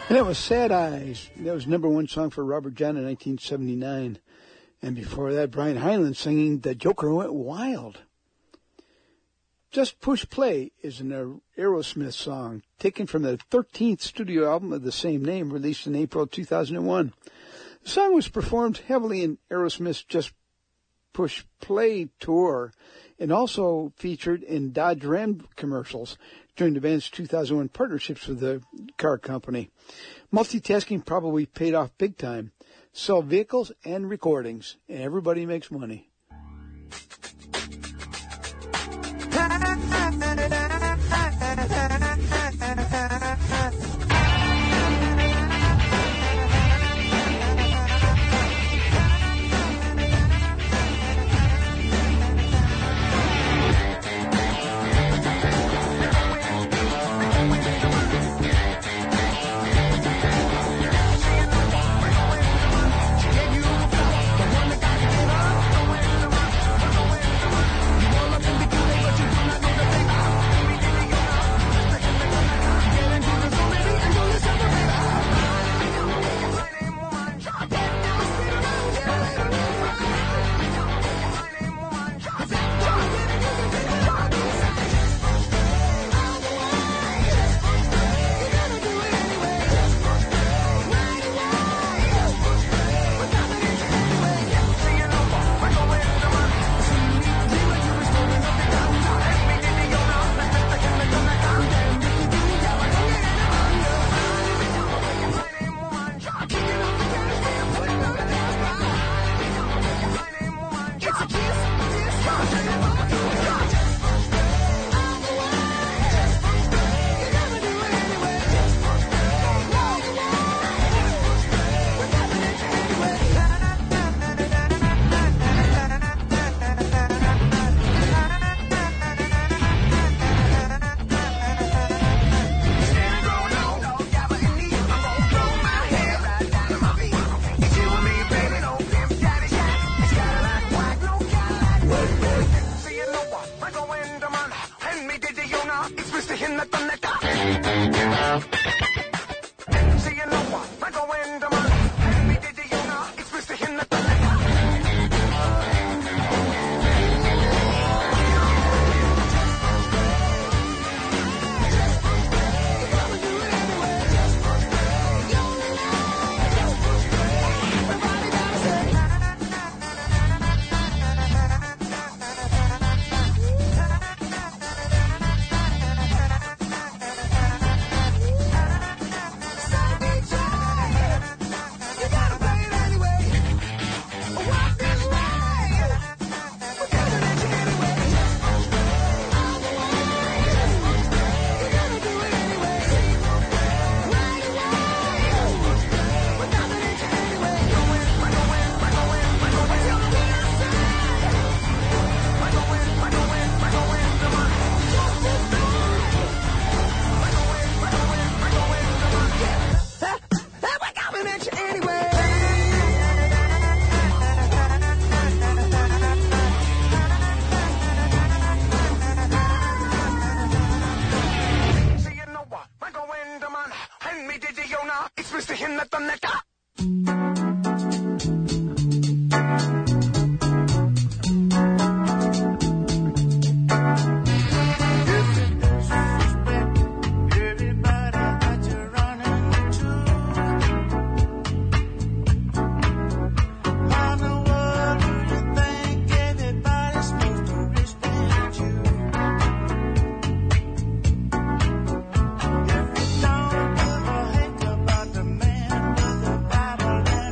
[SPEAKER 3] And that was Sad Eyes. That was #1 song for Robert John in 1979. And before that, Brian Hyland singing The Joker Went Wild. Just Push Play is an Aerosmith song taken from the 13th studio album of the same name, released in April 2001. The song was performed heavily in Aerosmith's Just Push Play tour and also featured in Dodge Ram commercials during the band's 2001 partnerships with the car company. Multitasking probably paid off big time. Sell vehicles and recordings, and everybody makes money.
[SPEAKER 9] Don't give a heck about the man with the battle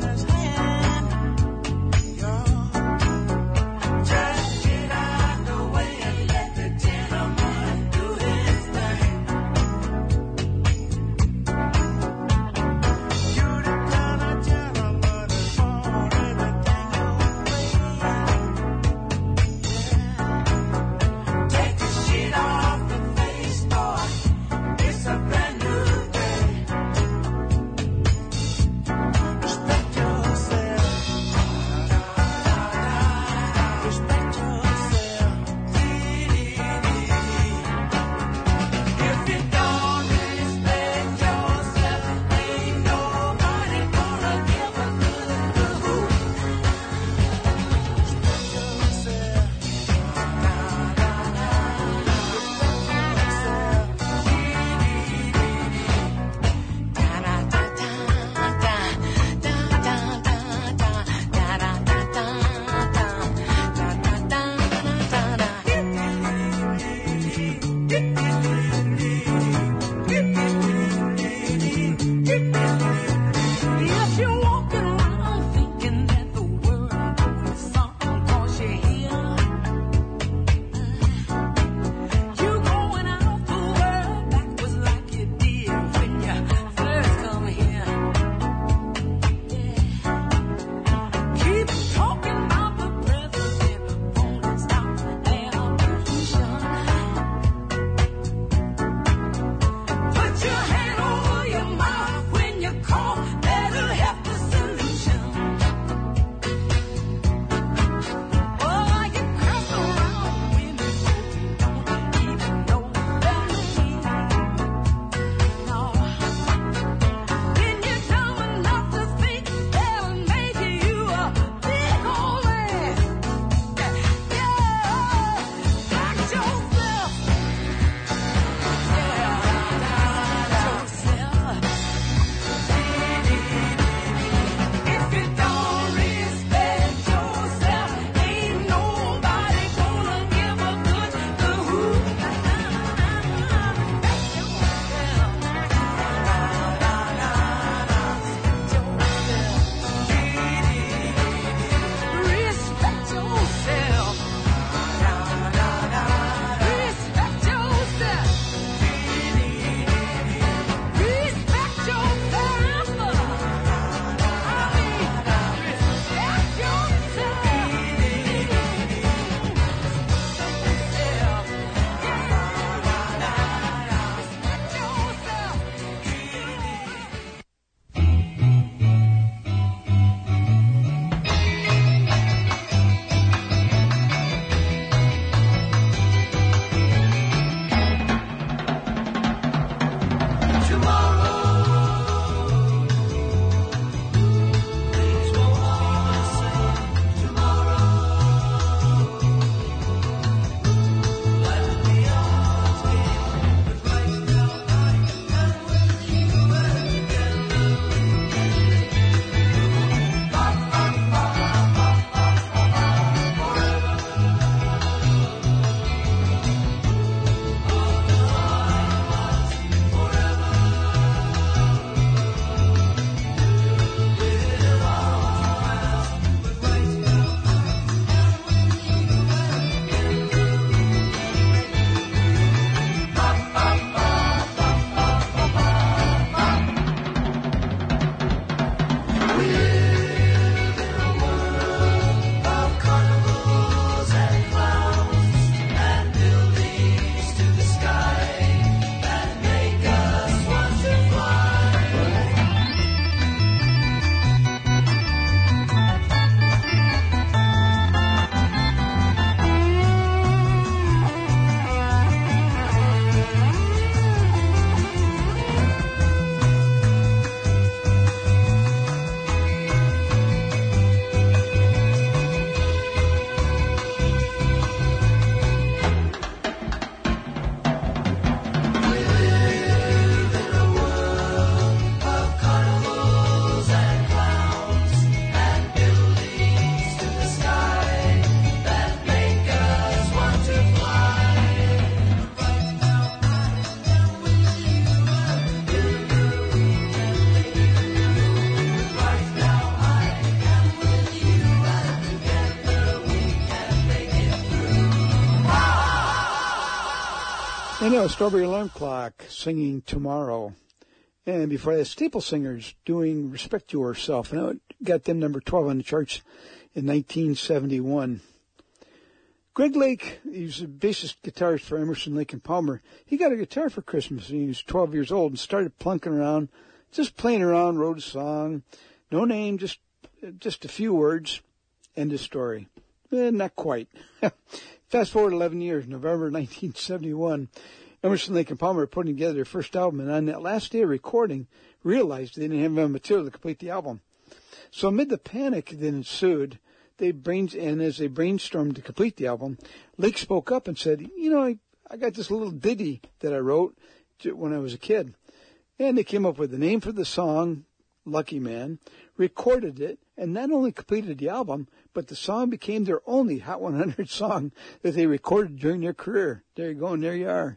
[SPEAKER 3] And that was Strawberry Alarm Clock singing Tomorrow. And before that, Staple Singers doing Respect Yourself. And it got them number 12 on the charts in 1971. Greg Lake, he's a bassist guitarist for Emerson, Lake and Palmer. He got a guitar for Christmas when he was 12 years old and started plunking around, just playing around, wrote a song. No name, just a few words. End of story. Not quite. Fast forward 11 years, November 1971, Emerson, Lake and Palmer were putting together their first album, and on that last day of recording, realized they didn't have enough material to complete the album. So amid the panic that ensued, as they brainstormed to complete the album, Lake spoke up and said, I got this little ditty that I wrote when I was a kid. And they came up with the name for the song, Lucky Man, recorded it, and not only completed the album, but the song became their only Hot 100 song that they recorded during their career. There you go, and there you are.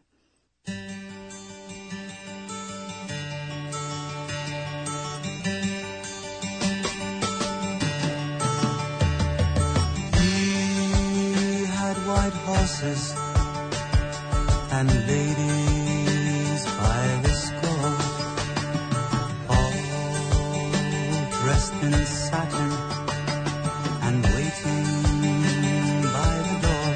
[SPEAKER 11] He had white horses and ladies by the score, all dressed in satin and waiting by the door.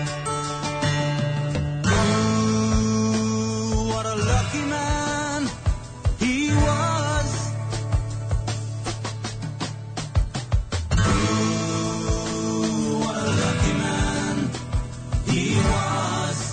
[SPEAKER 11] Ooh, what a lucky man he was. Ooh, what a lucky man he was.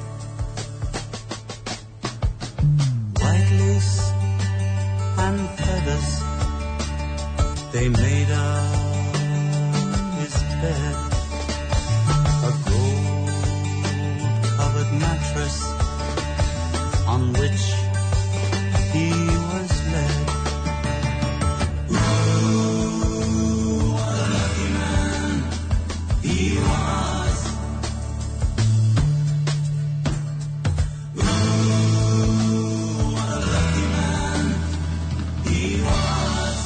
[SPEAKER 11] White lace and feathers, they made up his bed, a gold-covered mattress on which he was led. Ooh, what a lucky man he was. Ooh, what a lucky man he was.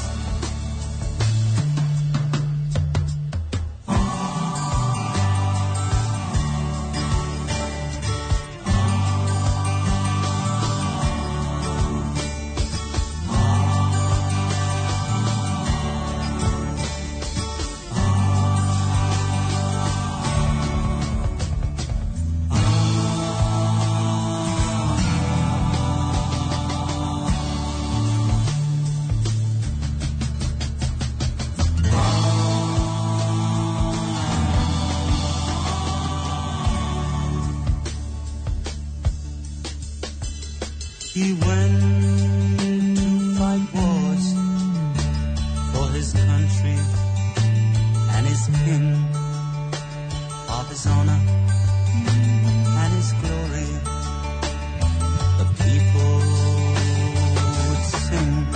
[SPEAKER 11] He went to fight wars for his country and his king, of his honor and his glory. The people would sing.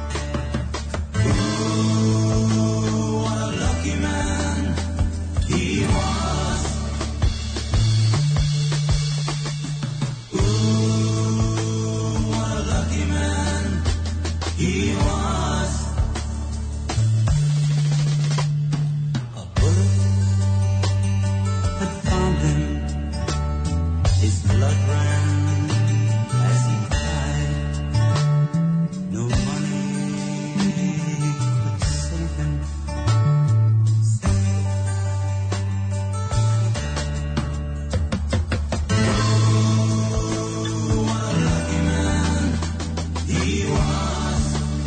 [SPEAKER 11] Ooh, what a lucky man he was. Ooh, what a lucky man he was. A bullet had found him. His blood ran as he died. No money could save him. Ooh, what a lucky man he was.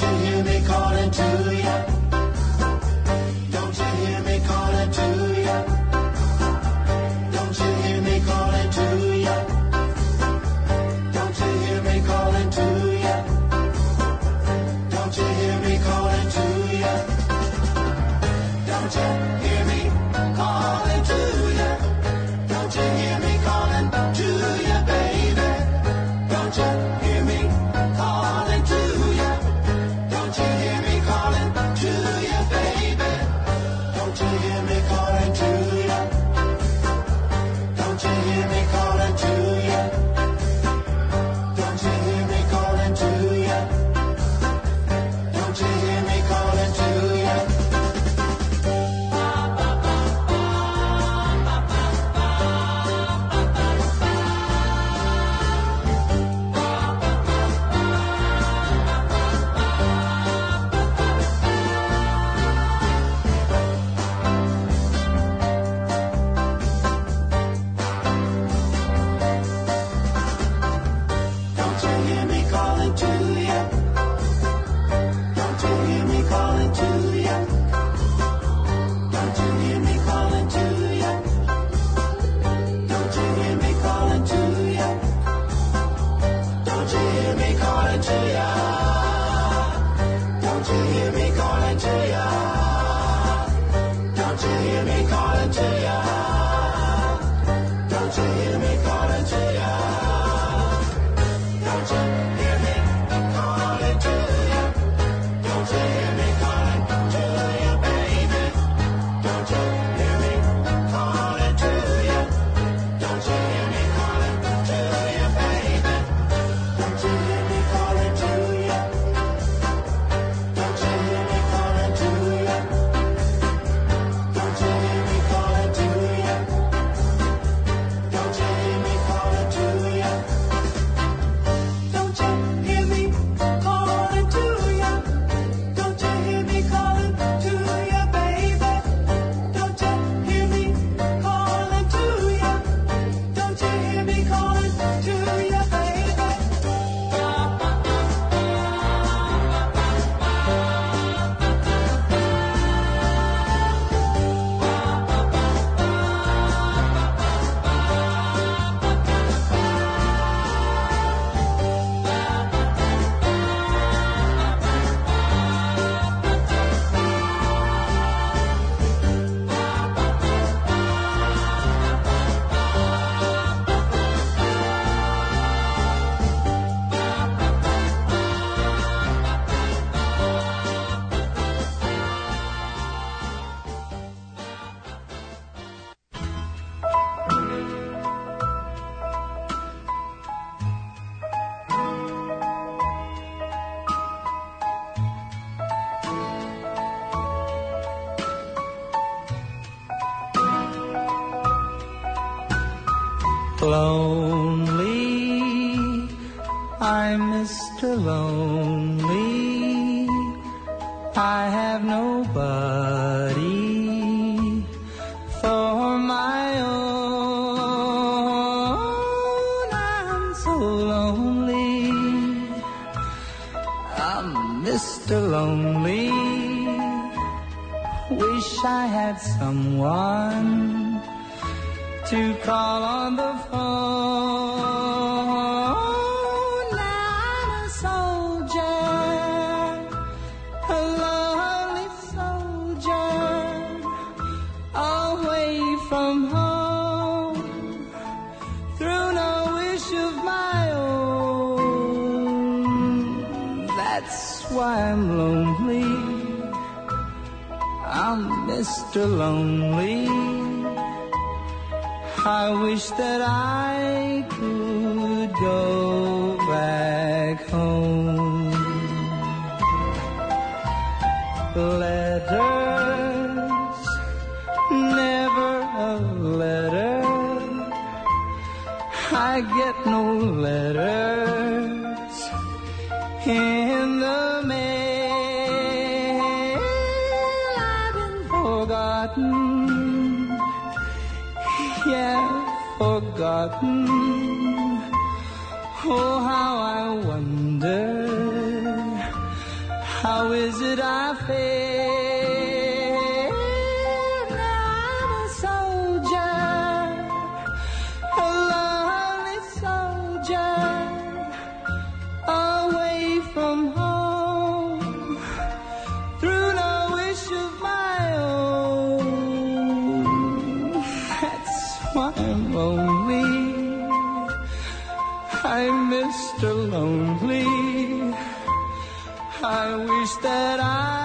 [SPEAKER 4] you hear me calling to ya? Don't you hear me calling to ya? Don't you hear me calling to ya? Don't you hear me calling to ya? Don't you hear me calling to ya? Don't you hear me calling to ya? Don't you hear me calling to ya, baby? Don't you hear me calling to ya? Don't you hear me calling to ya, baby? Don't you hear me calling to ya? Don't you hear me calling to ya? Don't you hear me calling to ya? Don't you hear me calling to ya? Don't you hear me calling to ya? Don't you hear me calling to ya? Don't you hear me calling to ya? Don't you hear me calling to ya? Don't you hear me calling to ya? Don't you hear me calling to ya? Don't you hear me calling to ya? Don't you hear me calling to ya? Don't you hear me calling to ya? Don't you hear me calling to ya, baby? Don't you hear me calling to ya? Don't you hear me calling to ya, baby? Don't you hear me calling to ya? Don't you hear me calling to ya? Don't you hear me calling to ya? Don't you hear me calling to ya? Don't you hear me calling to ya? Don't you hear me calling to ya, baby? Don't you hear me calling to ya? Don't you hear me calling to ya, baby?
[SPEAKER 11] Lonely, I'm Mr. Lonely. I have nobody for my own. I'm so lonely. I'm Mr. Lonely. Wish I had someone to call on the phone. I'm a soldier, a lonely soldier, away from home, through no wish of my own. That's why I'm lonely. I'm Mr. Lonely. I wish that I could go back home. Letters, never a letter. I get no letters in the mail. I've been forgotten. Yeah, forgotten. Oh, how I wonder How is it I feel? Now I'm a soldier, a lonely soldier, away from home, through no wish of my own. That's why I'm lonely. I'm Mr. Lonely. I wish that I